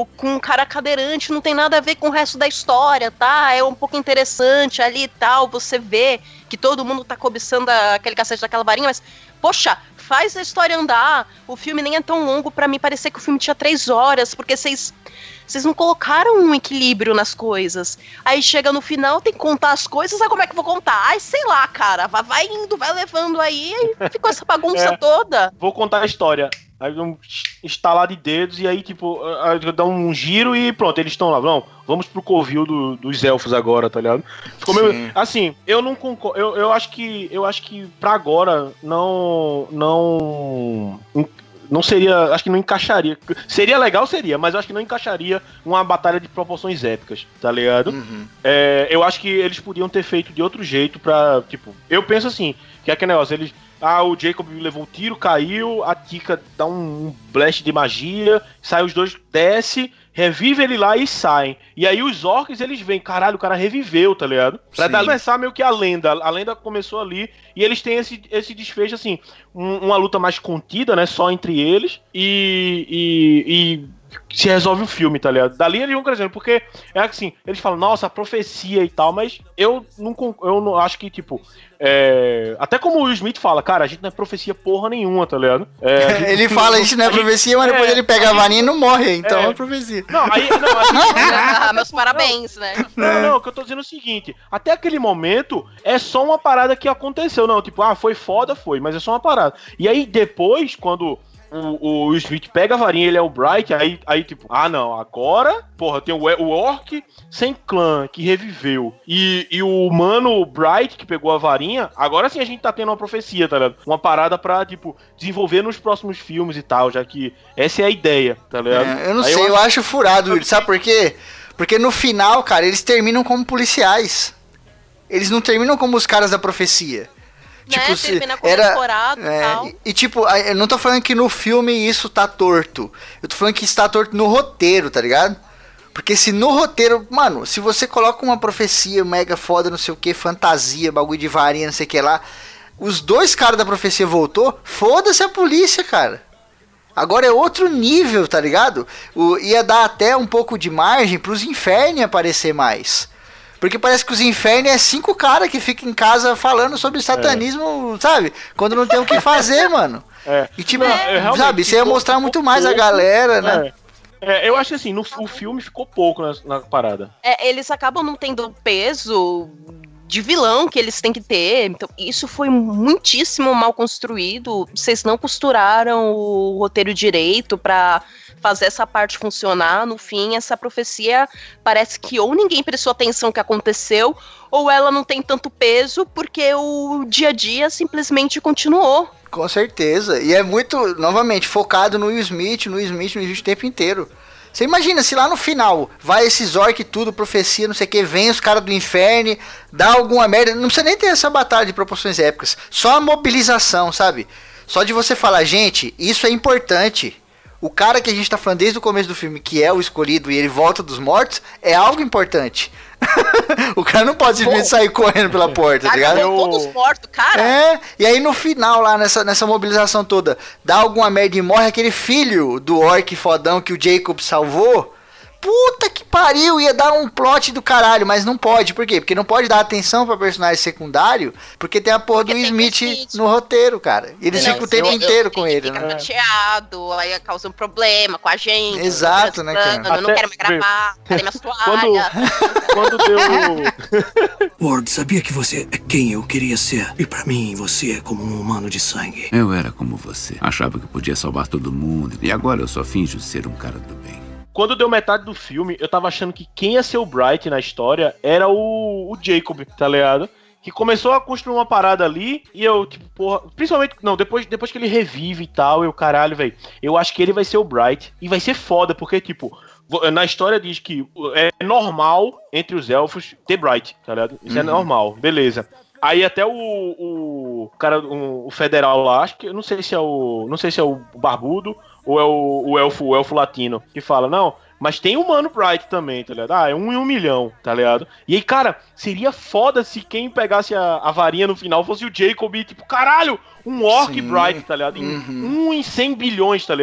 cara cadeirante, não tem nada a ver com o resto da história, tá? É um pouco interessante ali e tal, você vê que todo mundo tá cobiçando aquele cacete daquela varinha, mas, poxa, faz a história andar, o filme nem é tão longo pra mim parecer que o filme tinha três horas, porque vocês... Vocês não colocaram um equilíbrio nas coisas. Aí chega no final, tem que contar as coisas, ah, como é que eu vou contar? Ai, sei lá, cara, vai, vai indo, vai levando aí, e ficou essa bagunça é, toda. Vou contar a história. Aí um estalar de dedos e aí, tipo, dá um giro e pronto, eles estão lá. Não, vamos pro covil do, dos elfos agora, tá ligado? Ficou meio, assim, eu não concordo. Eu, eu acho que. Eu acho que pra agora não. Não. Não seria, acho que não encaixaria. Seria legal, seria, mas eu acho que não encaixaria uma batalha de proporções épicas, tá ligado? Uhum. É, eu acho que eles podiam ter feito de outro jeito pra, tipo, eu penso assim, que é aquele negócio, eles, ah, o Jacob levou um tiro, caiu, a Tika dá um, um blast de magia, sai os dois, desce, revive ele lá e saem. E aí os orcs, eles veem, caralho, o cara reviveu, tá ligado? Pra dar, começar meio que a lenda. A lenda começou ali e eles têm esse, esse desfecho, assim, um, uma luta mais contida, né, só entre eles e... e, e se resolve o filme, tá ligado? Dali eles vão crescendo, porque é assim, eles falam, nossa, a profecia e tal, mas eu não, eu não acho que, tipo, é... até como o Will Smith fala, cara, a gente não é profecia porra nenhuma, tá ligado? É, ele fala, a gente não é profecia, mas depois é, ele pega a varinha e não morre, então é, é profecia. Não, aí, não, aí, ah, meus parabéns, né? Não, não, o que eu tô dizendo é o seguinte, até aquele momento é só uma parada que aconteceu, não, tipo, ah, foi foda, foi, mas é só uma parada. E aí depois, quando o, o Smith pega a varinha, ele é o Bright, aí, aí tipo, ah não, agora, porra, tem o, o Orc sem clã, que reviveu, e, e o humano Bright, que pegou a varinha, agora sim a gente tá tendo uma profecia, tá ligado? Uma parada pra, tipo, desenvolver nos próximos filmes e tal, já que essa é a ideia, tá ligado? É, eu não aí sei, eu, eu acho furado, Will, sabe por quê? Porque no final, cara, eles terminam como policiais. Eles não terminam como os caras da profecia. Tipo, né, se era, é, tal. E, e tipo, eu não tô falando que no filme isso tá torto. Eu tô falando que isso tá torto no roteiro, tá ligado? Porque se no roteiro, mano, se você coloca uma profecia mega foda, não sei o que, fantasia, bagulho de varinha, não sei o que lá, os dois caras da profecia voltou, foda-se a polícia, cara. Agora é outro nível, tá ligado? O, ia dar até um pouco de margem pros infernos aparecer mais. Porque parece que os infernos é cinco caras que ficam em casa falando sobre satanismo, é. sabe? Quando não tem o que fazer, mano. É. E tipo, é, sabe, você ia mostrar muito mais pouco, a galera, né? É. É, eu acho assim, no, o filme ficou pouco na, na parada. É, eles acabam não tendo peso de vilão que eles têm que ter. Então, isso foi muitíssimo mal construído. Vocês não costuraram o roteiro direito pra fazer essa parte funcionar. No fim, essa profecia parece que ou ninguém prestou atenção no que aconteceu, ou ela não tem tanto peso, porque o dia a dia simplesmente continuou. Com certeza. E é muito, novamente, focado no Will Smith, no Will Smith, no Will Smith o tempo inteiro. Você imagina, se lá no final vai esses orc e tudo, profecia, não sei o que, vem os caras do inferno, dá alguma merda, não precisa nem ter essa batalha de proporções épicas, só a mobilização, sabe? Só de você falar, gente, isso é importante. O cara que a gente tá falando desde o começo do filme, que é o escolhido e ele volta dos mortos, é algo importante. O cara não pode simplesmente sair correndo pela porta, tá ligado? Todos mortos, cara. É, e aí no final lá, nessa, nessa mobilização toda, dá alguma merda e morre aquele filho do orc fodão que o Jacob salvou. Puta que pariu, ia dar um plot do caralho, mas não pode, por quê? Porque não pode dar atenção pra personagem secundário, porque tem a porra porque do Smith, Smith no roteiro, cara. E eles não, ficam o tempo inteiro com ele, fica né? chateado, aí causa um problema com a gente. Exato, né, cara? Eu não quero mais gravar, cadê minha toalha? Quando, quando deu... Ward, sabia que você é quem eu queria ser. E pra mim, você é como um humano de sangue. Eu era como você. Achava que podia salvar todo mundo. E agora eu só finjo ser um cara do bem. Quando deu metade do filme, eu tava achando que quem ia ser o Bright na história era o, o Jacob, tá ligado? Que começou a construir uma parada ali e eu, tipo, porra... Principalmente, não, depois, depois que ele revive e tal, eu, caralho, velho, eu acho que ele vai ser o Bright e vai ser foda, porque, tipo, na história diz que é normal entre os elfos ter Bright, tá ligado? Isso uhum. é normal, beleza. Aí até o, o cara, o, o federal lá, acho que, eu não sei se é o, não sei se é o barbudo, ou é o, o, elfo, o elfo latino, que fala, não, mas tem o Humano Bright também, tá ligado? Ah, é um em um milhão, tá ligado? E aí, cara, seria foda se quem pegasse a, a varinha no final fosse o Jacob, tipo, caralho, um Orc Sim. Bright, tá ligado? Uhum. Um em cem bilhões, tá ligado?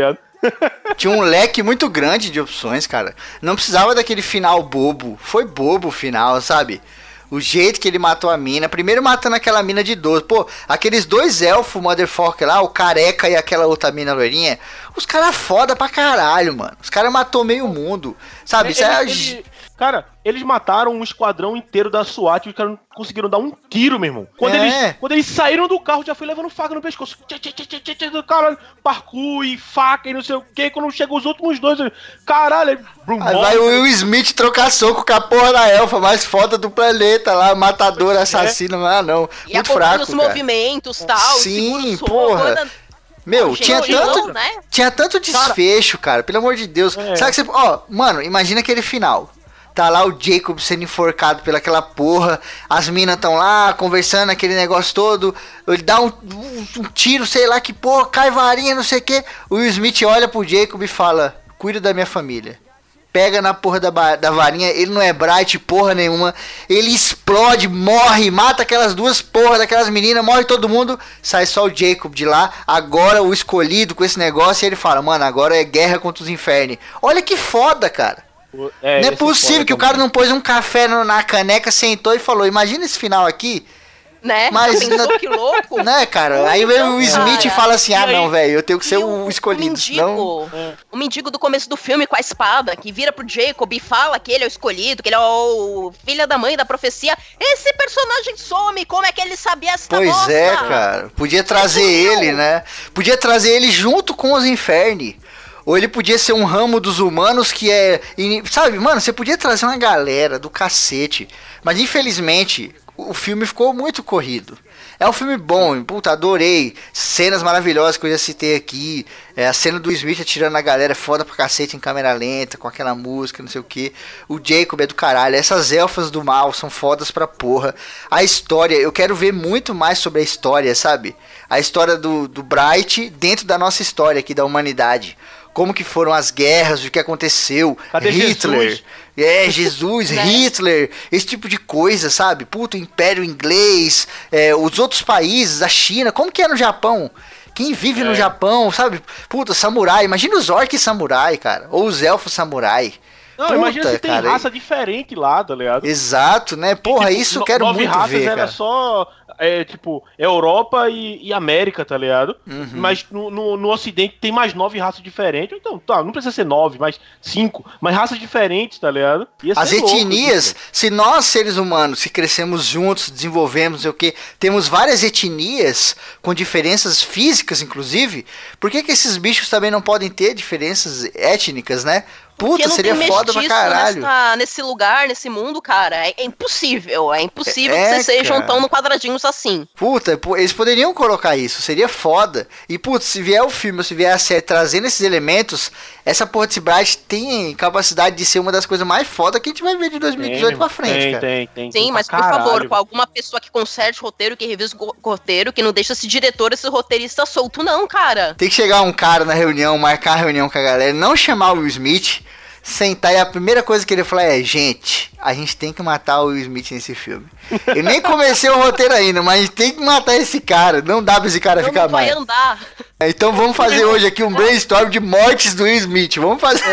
Tinha um leque muito grande de opções, cara. Não precisava daquele final bobo. Foi bobo o final, sabe? O jeito que ele matou a mina. Primeiro matando aquela mina de doze. Pô, aqueles dois elfos motherfucker lá, o careca e aquela outra mina loirinha. Os caras foda pra caralho, mano. Os caras matou meio mundo. Sabe? Isso é... Ele, ele, cara, eles mataram um esquadrão inteiro da SWAT e os caras não conseguiram dar um tiro, meu irmão. Quando, É. eles, quando eles saíram do carro, já foi levando faca no pescoço. Tchê, tchê, tchê, tchê, tchê, caralho, parkour e faca e não sei o que. Quando chegam os últimos dois, caralho, brum, Aí vai o Will Smith trocar soco com a porra da elfa mais foda do planeta lá, matador, assassino. Ah, não. E Muito acompanha fraco, os cara. movimentos e tal. Sim, segura o soco, porra. anda- Meu, Pô, tinha gente, tanto, não, né? tinha tanto desfecho, cara, pelo amor de Deus. É. Sabe que você, ó, mano, imagina aquele final. Tá lá o Jacob sendo enforcado pelaquela porra, as minas tão lá conversando, aquele negócio todo. Ele dá um, um, um tiro, sei lá que porra, cai varinha, não sei o que. O Will Smith olha pro Jacob e fala: cuida da minha família. Pega na porra da, ba- da varinha, ele não é bright porra nenhuma. Ele explode, morre, mata aquelas duas porra daquelas meninas, morre todo mundo. Sai só o Jacob de lá, agora o escolhido com esse negócio. E ele fala: mano, agora é guerra contra os infernos. Olha que foda, cara. É, Não é esse possível foda que o também. cara não pôs um café no- na caneca, sentou e falou: imagina esse final aqui, Né? Mas Já pensou na- que louco? né, cara? Aí vem o Smith e Cara, fala assim: ah, e aí- não, velho, eu tenho que ser E o escolhido. O Senão... mendigo, o mendigo do começo do filme com a espada, que vira pro Jacob e fala que ele é o escolhido, que ele é o filho da mãe da profecia. Esse personagem some, como é que ele sabia essa Pois bosta? é, cara. Podia trazer sumiu. ele, né? Podia trazer ele junto com os infernos. Ou ele podia ser um ramo dos humanos que é... ini- Sabe, mano, você podia trazer uma galera do cacete. Mas infelizmente, o filme ficou muito corrido. É um filme bom, puta, adorei. Cenas maravilhosas que eu já citei aqui. É, a cena do Smith atirando na galera é foda pra cacete em câmera lenta, com aquela música, não sei o que. O Jacob é do caralho. Essas elfas do mal são fodas pra porra. A história, eu quero ver muito mais sobre a história, sabe? A história do, do Bright dentro da nossa história aqui, da humanidade. Como que foram as guerras, o que aconteceu. Cadê Hitler. Jesus? É, Jesus, Né? Hitler, esse tipo de coisa, sabe? Puta, o Império Inglês, é, os outros países, a China, como que é no Japão? Quem vive no É. Japão, sabe? Puta, samurai, imagina os orcs samurai, cara, ou os elfos samurai. Não, Puta, imagina se tem cara, raça diferente lá, tá ligado? Exato, né? Porra, Tipo, isso eu no- quero nove muito raças ver, era cara. só, é, tipo, Europa e, e América, tá ligado? Uhum. Mas no, no, no Ocidente tem mais nove raças diferentes. Então, tá, não precisa ser nove, mas cinco. Mas raças diferentes, tá ligado? Ia As ser louco etnias, isso. se nós seres humanos, se crescemos juntos, desenvolvemos, não sei o que, temos várias etnias com diferenças físicas, inclusive, por que que esses bichos também não podem ter diferenças étnicas, né? Porque Puta, não seria tem foda pra mestiço caralho. nessa- nesse lugar, nesse mundo, cara. É, é impossível. É impossível É, que vocês sejam cara. tão no quadradinhos assim. Puta, pô, eles poderiam colocar isso, seria foda. E, putz, se vier o filme ou se vier a série trazendo esses elementos, essa porra de Bright tem capacidade de ser uma das coisas mais foda que a gente vai ver de dois mil e dezoito pra frente, tem, cara. tem, tem, Sim, tem mas pra por favor, caralho. com alguma pessoa que conserte roteiro, que revisa o roteiro, que não deixa esse diretor, esse roteirista solto, não, cara. Tem que chegar um cara na reunião, marcar a reunião com a galera, não chamar o Will Smith, sentar e a primeira coisa que ele falar é: gente, a gente tem que matar o Will Smith nesse filme. Eu nem comecei o roteiro ainda, mas a gente tem que matar esse cara, não dá pra esse cara Não, ficar não vai mais. andar. Então vamos fazer hoje aqui um brainstorm de mortes do Will Smith, vamos fazer.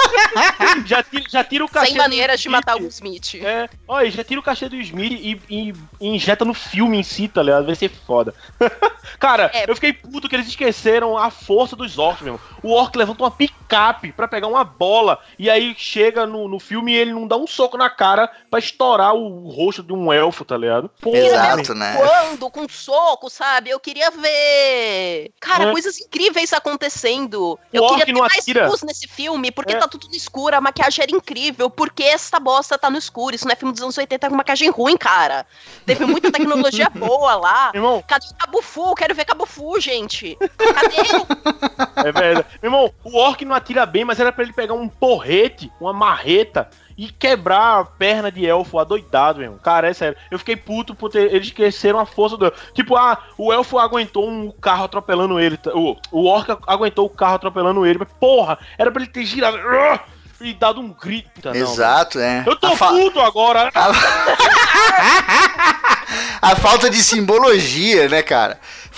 Já tira, já tira o cachê Sem do maneiras de Smith. matar o Smith. É, olha, já tira o cachê do Smith e, e- e injeta no filme em si, tá ligado? Vai ser foda. Cara, É. eu fiquei puto que eles esqueceram a força dos orcs, meu irmão. O orc levanta uma picape pra pegar uma bola e aí chega no, no filme e ele não dá um soco na cara pra estourar o rosto de um elfo, tá ligado? Porra, Exato, né? Quando? Com soco, sabe? Eu queria ver. Cara, É. coisas incríveis acontecendo. O Eu orc queria ter não mais atira. luz nesse filme, porque É. tá tudo no escuro, a maquiagem era incrível. Porque essa bosta tá no escuro? Isso não é filme dos anos oitenta com maquiagem ruim, cara. Teve muita tecnologia boa lá. Irmão, Cadê o Cabo Fu? Quero ver Cabo Fu, gente. Cadê? é verdade. Meu irmão, o orc não atira bem, mas era pra ele pegar um porrete, uma marreta e quebrar a perna de elfo adoidado, meu irmão. Cara, é sério. Eu fiquei puto por ter, eles esqueceram a força do elfo. Tipo, ah, o elfo aguentou um carro atropelando ele. tá? O, o orc aguentou o carro atropelando ele. Mas, porra, era pra ele ter girado ah, e dado um grito. Não, Exato, é. eu tô A fa- puto agora. A falta de simbologia, né, cara?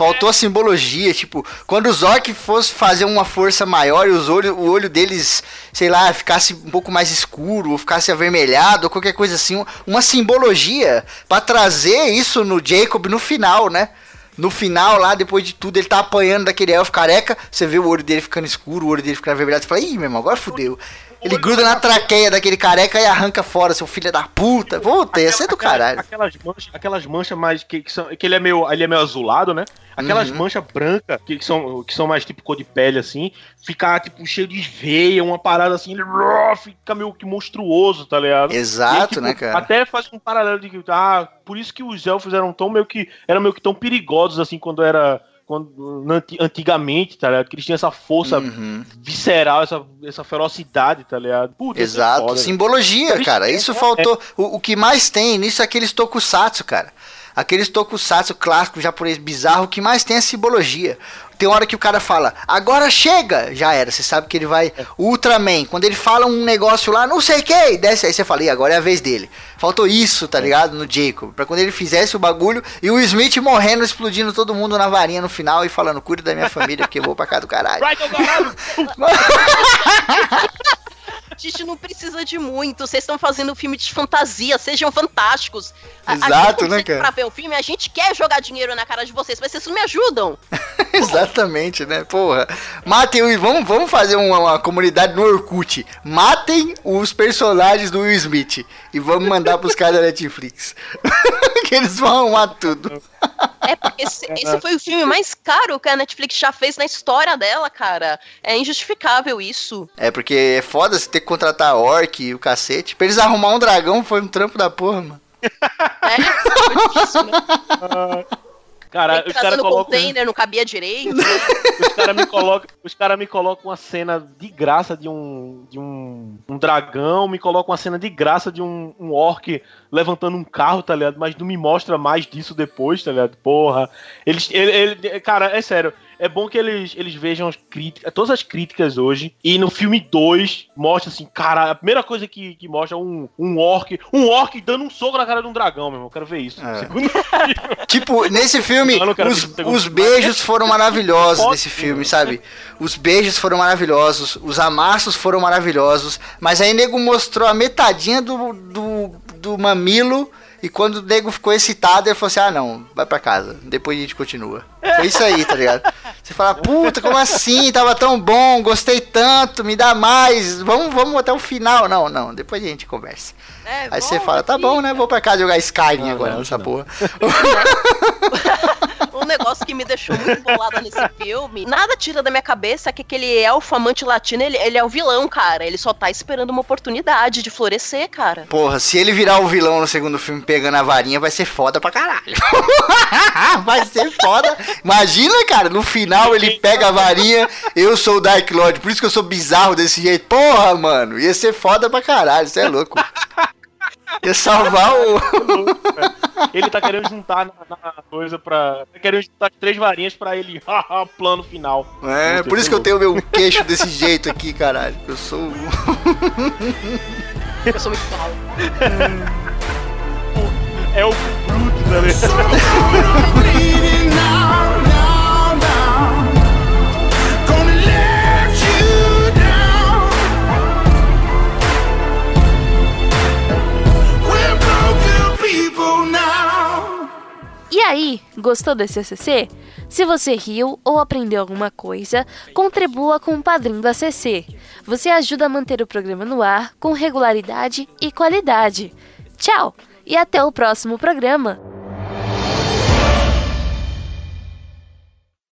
Faltou a simbologia, tipo, quando o Zork fosse fazer uma força maior e os olhos, o olho deles, sei lá, ficasse um pouco mais escuro, ou ficasse avermelhado, ou qualquer coisa assim, uma simbologia pra trazer isso no Jacob no final, né? No final, lá, depois de tudo, ele tá apanhando daquele elfo careca, você vê o olho dele ficando escuro, o olho dele ficando avermelhado, você fala, ih, meu irmão, agora fudeu. Ele gruda na traqueia daquele careca e arranca fora, seu filho da puta. Puta, ia ser do caralho. Aquelas manchas, aquelas manchas mais que, que são. Que ele é meio. Ele é meio azulado, né? Aquelas uhum. manchas brancas, que, que, são, que são mais tipo cor de pele, assim, ficar tipo cheio de veia, uma parada assim, ele fica meio que monstruoso, tá ligado? Exato, aí, tipo, né, cara? Até faz um paralelo de que. Ah, por isso que os elfos eram tão meio que. Eram meio que tão perigosos assim quando era. Quando, antigamente, tá ligado? Que eles tinham essa força uhum. visceral, essa, essa ferocidade, tá ligado? Puta, exato, foda, simbologia, né? Cara, isso é, faltou. É. O, o que mais tem nisso é aqueles tokusatsu, cara. Aqueles tokusatsu clássicos japonês bizarro, o que mais tem é simbologia. Tem hora que o cara fala, agora chega, já era, você sabe que ele vai, o Ultraman, quando ele fala um negócio lá, não sei o que, desce, aí você fala, e agora é a vez dele. Faltou isso, tá ligado, no Jacob, pra quando ele fizesse o bagulho, e o Smith morrendo, explodindo todo mundo na varinha no final, e falando, cuida da minha família, porque eu vou pra cá do caralho. A gente não precisa de muito, vocês estão fazendo um filme de fantasia, sejam fantásticos. A, exato, a né, cara? Pra ver o filme, a gente quer jogar dinheiro na cara de vocês, mas vocês não me ajudam. Exatamente, né, porra. Matem, vamos, vamos fazer uma, uma comunidade no Orkut. Matem os personagens do Will Smith e vamos mandar pros caras da Netflix. Que eles vão arrumar tudo. É, porque esse, esse foi o filme mais caro que a Netflix já fez na história dela, cara. É injustificável isso. É, porque é foda você ter que contratar a Orc e o cacete. Pra eles arrumar um dragão foi um trampo da porra, mano. É, foi difícil, né? Cara, os caras colocam... container, não cabia direito. Os caras me colocam, os cara me colocam uma cena de graça de um de um, um dragão, me colocam uma cena de graça de um, um orc levantando um carro, tá ligado? Mas não me mostra mais disso depois, tá ligado? Porra. Eles, ele, ele, cara, é sério. É bom que eles, eles vejam as críticas, todas as críticas hoje. E no filme dois, mostra assim, cara, a primeira coisa que, que mostra é um, um orc. Um orc dando um soco na cara de um dragão, meu irmão. Eu quero ver isso. É. Segundo tipo, nesse filme, os, os beijos foram maravilhosos nesse filme, sabe? Os beijos foram maravilhosos, os amassos foram maravilhosos. Mas aí o nego mostrou a metadinha do, do, do mamilo. E quando o nego ficou excitado, ele falou assim, ah não, vai pra casa, depois a gente continua. Foi isso aí, tá ligado? Você fala, puta, como assim? Tava tão bom, gostei tanto, me dá mais, vamos, vamos até o final. Não, não, depois a gente conversa. É, aí você fala, tá bom, né, vou pra casa jogar Skyrim não, agora, não, nessa não. porra. Um negócio que me deixou muito bolada nesse filme, nada tira da minha cabeça é que aquele elfo amante latino, ele, ele é o vilão, cara. Ele só tá esperando uma oportunidade de florescer, cara. Porra, se ele virar o vilão no segundo filme pegando a varinha, vai ser foda pra caralho. Vai ser foda. Imagina, cara, no final ele pega a varinha, eu sou o Dark Lord, por isso que eu sou bizarro desse jeito. Porra, mano, ia ser foda pra caralho, você é louco. Ia salvar o... Ele tá querendo juntar na, na coisa pra... Tá querendo juntar três varinhas pra ele... Haha, plano final. É, por isso que eu tenho meu queixo desse jeito aqui, caralho. Eu sou... Eu sou muito mal. É o Groot, né? E aí, gostou desse A C C? Se você riu ou aprendeu alguma coisa, contribua com o padrinho do A C C. Você ajuda a manter o programa no ar com regularidade e qualidade. Tchau e até o próximo programa!